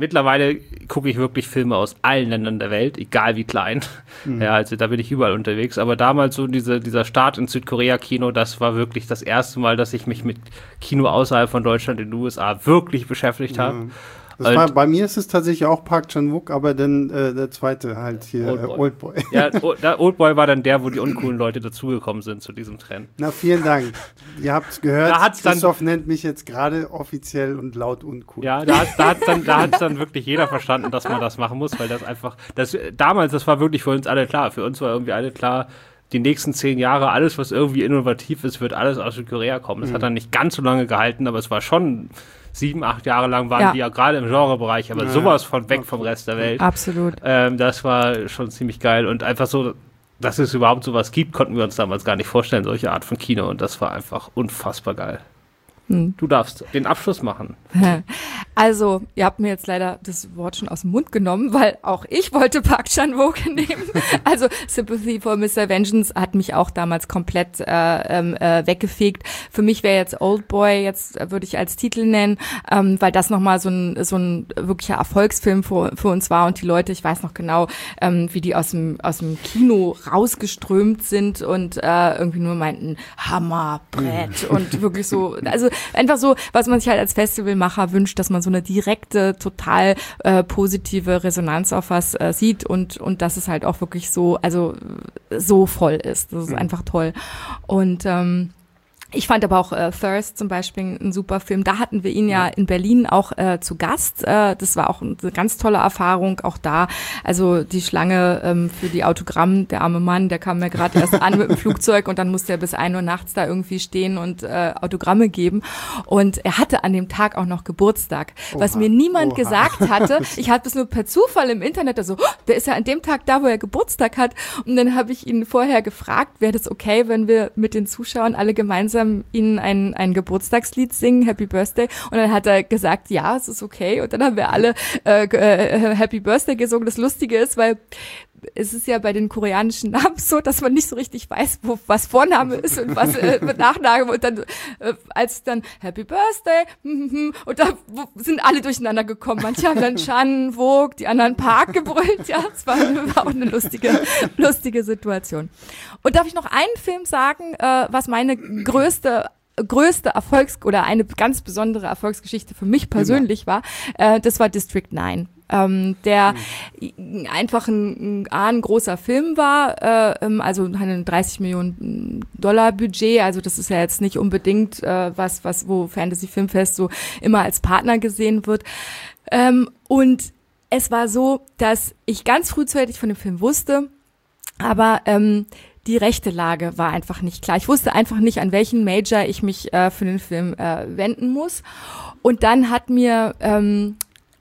mittlerweile gucke ich wirklich Filme aus allen Ländern der Welt, egal wie klein. Mhm. Ja, also da bin ich überall unterwegs. Aber damals so diese, dieser Start ins Südkorea-Kino, das war wirklich das erste Mal, dass ich mich mit Kino außerhalb von Deutschland in den U S A wirklich beschäftigt habe. Ja. Das war, bei mir ist es tatsächlich auch Park Chan-wook, aber dann äh, der zweite halt hier, Oldboy. Äh, Oldboy. Ja, o- Oldboy war dann der, wo die uncoolen Leute dazugekommen sind zu diesem Trend. Na, vielen Dank. Ihr habt es gehört, da hat's Christoph dann, nennt mich jetzt gerade offiziell und laut uncool. Ja, da hat da hat's dann, da hat's dann wirklich jeder verstanden, dass man das machen muss, weil das einfach, das, damals, das war wirklich für uns alle klar. Für uns war irgendwie alle klar, die nächsten zehn Jahre, alles, was irgendwie innovativ ist, wird alles aus Südkorea kommen. Das mhm. hat dann nicht ganz so lange gehalten, aber es war schon sieben, acht Jahre lang waren ja. die ja gerade im Genrebereich, aber ja, sowas von weg vom Rest der Welt. Absolut. Ähm, das war schon ziemlich geil und einfach so, dass es überhaupt sowas gibt, konnten wir uns damals gar nicht vorstellen, solche Art von Kino und das war einfach unfassbar geil. Hm. Du darfst den Abschluss machen. Also, ihr habt mir jetzt leider das Wort schon aus dem Mund genommen, weil auch ich wollte Park Chan-wook nehmen. Also Sympathy for Mister Vengeance hat mich auch damals komplett äh, äh, weggefegt. Für mich wäre jetzt Oldboy, jetzt äh, würde ich als Titel nennen, ähm, weil das nochmal so ein so ein wirklicher Erfolgsfilm für, für uns war und die Leute, ich weiß noch genau, ähm, wie die aus dem aus dem Kino rausgeströmt sind und äh, irgendwie nur meinten, Hammer, Brett und wirklich so, also einfach so, was man sich halt als Festivalmacher wünscht, dass man so eine direkte, total äh, positive Resonanz auf was äh, sieht und und dass es halt auch wirklich so, also so voll ist. Das ist einfach toll. Und ähm, ich fand aber auch äh, Thirst zum Beispiel ein super Film. Da hatten wir ihn ja in Berlin auch äh, zu Gast. Äh, das war auch eine ganz tolle Erfahrung. Auch da, also die Schlange ähm, für die Autogramm, der arme Mann, der kam mir gerade erst an mit dem Flugzeug und dann musste er bis ein Uhr nachts da irgendwie stehen und äh, Autogramme geben. Und er hatte an dem Tag auch noch Geburtstag, Oha. was mir niemand Oha. gesagt hatte. Ich hatte es nur per Zufall im Internet, also oh, der ist ja an dem Tag da, wo er Geburtstag hat. Und dann habe ich ihn vorher gefragt, wäre das okay, wenn wir mit den Zuschauern alle gemeinsam ihnen ein, ein Geburtstagslied singen, Happy Birthday. Und dann hat er gesagt, ja, es ist okay. Und dann haben wir alle äh, äh, Happy Birthday gesungen. Das Lustige ist, weil es ist ja bei den koreanischen Namen so, dass man nicht so richtig weiß, wo, was Vorname ist und was äh, Nachname. Und dann, äh, als dann Happy Birthday, hm, hm, hm, und da sind alle durcheinander gekommen. Manche haben dann Chan, Vogue, die anderen Park gebrüllt. Ja, es war, war auch eine lustige, lustige Situation. Und darf ich noch einen Film sagen, äh, was meine größte größte Erfolgs- oder eine ganz besondere Erfolgsgeschichte für mich persönlich war, äh, das war District neun. Ähm, der mhm. einfach ein, ein, ein großer Film war, äh, also ein dreißig Millionen Dollar Budget, also das ist ja jetzt nicht unbedingt äh, was, was wo Fantasy Filmfest so immer als Partner gesehen wird. Ähm, und es war so, dass ich ganz frühzeitig von dem Film wusste, aber ähm, die rechte Lage war einfach nicht klar. Ich wusste einfach nicht, an welchen Major ich mich äh, für den Film äh, wenden muss. Und dann hat mir ähm,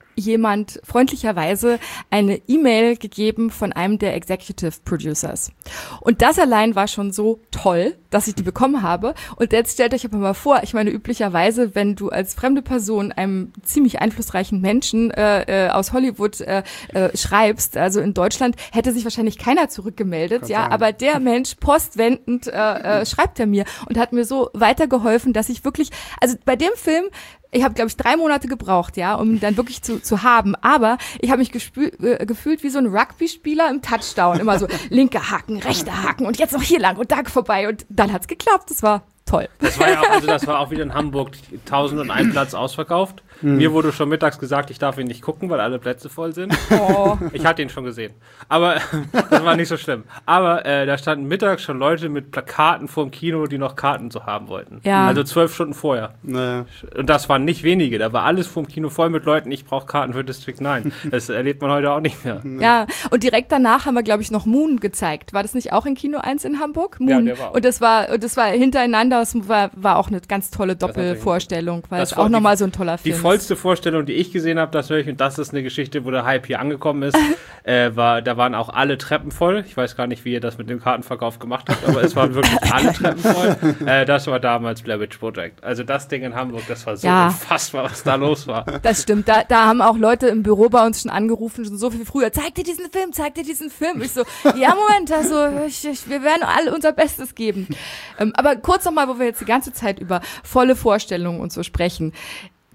jemand freundlicherweise eine E-Mail gegeben von einem der Executive Producers. Und das allein war schon so toll, dass ich die bekommen habe. Und jetzt stellt euch aber mal vor, ich meine, üblicherweise, wenn du als fremde Person einem ziemlich einflussreichen Menschen äh, äh, aus Hollywood äh, äh, schreibst, also in Deutschland hätte sich wahrscheinlich keiner zurückgemeldet, Kann ja, sein. aber der Mensch postwendend äh, äh, schreibt er mir und hat mir so weitergeholfen, dass ich wirklich, also bei dem Film, ich habe, glaube ich, drei Monate gebraucht, ja, um ihn dann wirklich zu, zu haben. Aber ich habe mich gespü- äh, gefühlt wie so ein Rugby-Spieler im Touchdown. Immer so linker Haken, rechter Haken und jetzt noch hier lang und da vorbei. Und dann hat's geklappt. Das war toll. Das war ja auch, also das war auch wieder in Hamburg tausendundein Platz ausverkauft. Hm. Mir wurde schon mittags gesagt, ich darf ihn nicht gucken, weil alle Plätze voll sind. Oh. Ich hatte ihn schon gesehen. Aber das war nicht so schlimm. Aber äh, da standen mittags schon Leute mit Plakaten vorm Kino, die noch Karten so haben wollten. Ja. Also zwölf Stunden vorher. Naja. Und das waren nicht wenige. Da war alles vorm Kino voll mit Leuten, ich brauche Karten für District neun. Das erlebt man heute auch nicht mehr. Ja, und direkt danach haben wir, glaube ich, noch Moon gezeigt. War das nicht auch in Kino eins in Hamburg? Moon. Ja, der war auch. Und das war, und das war hintereinander, das war, war auch eine ganz tolle Doppelvorstellung, weil es auch nochmal so ein toller Film ist. Die vollste Vorstellung, die ich gesehen habe, das höre ich, und das ist eine Geschichte, wo der Hype hier angekommen ist, äh, war, da waren auch alle Treppen voll. Ich weiß gar nicht, wie ihr das mit dem Kartenverkauf gemacht habt, aber es waren wirklich alle Treppen voll. Äh, das war damals Blair Witch Project. Also das Ding in Hamburg, das war so ja. unfassbar, was da los war. Das stimmt, da, da haben auch Leute im Büro bei uns schon angerufen, schon so viel früher, zeig dir diesen Film, zeig dir diesen Film. Ich so, ja Moment, also ich, ich, wir werden alle unser Bestes geben. Ähm, aber kurz nochmal, wo wir jetzt die ganze Zeit über volle Vorstellungen und so sprechen.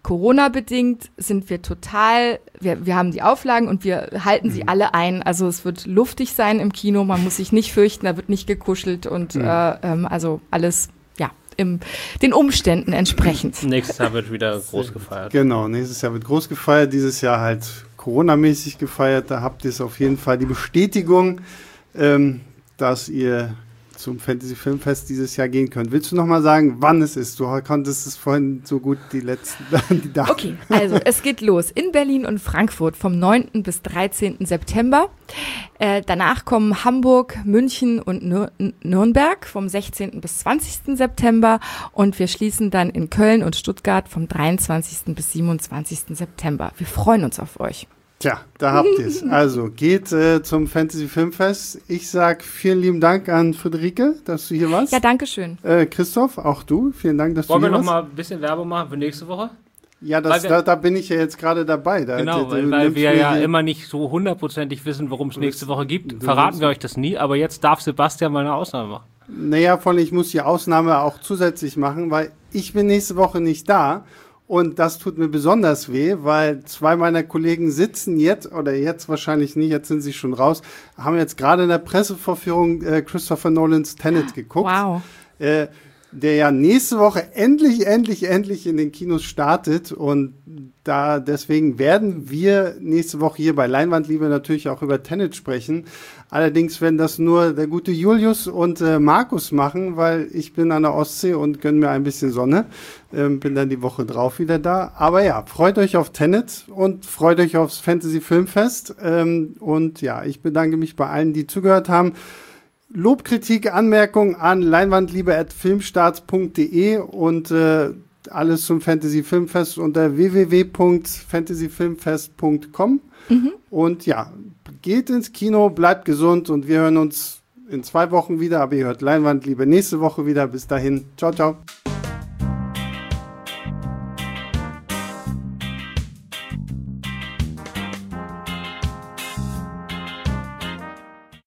Corona-bedingt sind wir total, wir, wir haben die Auflagen und wir halten sie mhm. alle ein. Also es wird luftig sein im Kino, man muss sich nicht fürchten, da wird nicht gekuschelt und mhm. äh, ähm, also alles, ja, im, den Umständen entsprechend. Nächstes Jahr wird wieder groß gefeiert. Genau, nächstes Jahr wird groß gefeiert, dieses Jahr halt Corona-mäßig gefeiert. Da habt ihr es auf jeden Fall die Bestätigung, ähm, dass ihr zum Fantasy Filmfest dieses Jahr gehen könnt. Willst du noch mal sagen, wann es ist? Du konntest es vorhin so gut die letzten die Daten. Okay, also es geht los in Berlin und Frankfurt vom neunten bis dreizehnten September. Äh, danach kommen Hamburg, München und Nür- Nürnberg vom sechzehnten bis zwanzigsten September und wir schließen dann in Köln und Stuttgart vom dreiundzwanzigsten bis siebenundzwanzigsten September. Wir freuen uns auf euch. Tja, da habt ihr es. Also geht äh, zum Fantasy Filmfest. Ich sag vielen lieben Dank an Friederike, dass du hier warst. Ja, danke schön. Äh, Christoph, auch du. Vielen Dank, dass Wollen du hier warst. Wollen wir warst. noch mal ein bisschen Werbung machen für nächste Woche? Ja, das, wir, da, da bin ich ja jetzt gerade dabei. Da, genau, da, weil, weil wir ja immer nicht so hundertprozentig wissen, worum es nächste Woche gibt. Verraten wir euch das nie, aber jetzt darf Sebastian mal eine Ausnahme machen. Naja, von ich muss die Ausnahme auch zusätzlich machen, weil ich bin nächste Woche nicht da. Und das tut mir besonders weh, weil zwei meiner Kollegen sitzen jetzt, oder jetzt wahrscheinlich nicht, jetzt sind sie schon raus, haben jetzt gerade in der Pressevorführung äh, Christopher Nolans Tenet geguckt. Wow. Äh, der ja nächste Woche endlich, endlich, endlich in den Kinos startet. Und da deswegen werden wir nächste Woche hier bei Leinwandliebe natürlich auch über Tenet sprechen. Allerdings werden das nur der gute Julius und äh, Markus machen, weil ich bin an der Ostsee und gönne mir ein bisschen Sonne. Ähm, bin dann die Woche drauf wieder da. Aber ja, freut euch auf Tenet und freut euch aufs Fantasy Filmfest. Ähm, und ja, ich bedanke mich bei allen, die zugehört haben. Lob, Kritik, Anmerkung an leinwandliebe at filmstarts punkt de und äh, alles zum Fantasy Filmfest unter w w w punkt fantasy filmfest punkt com. Mhm. Und ja, geht ins Kino, bleibt gesund und wir hören uns in zwei Wochen wieder, aber ihr hört Leinwandliebe nächste Woche wieder. Bis dahin, ciao, ciao.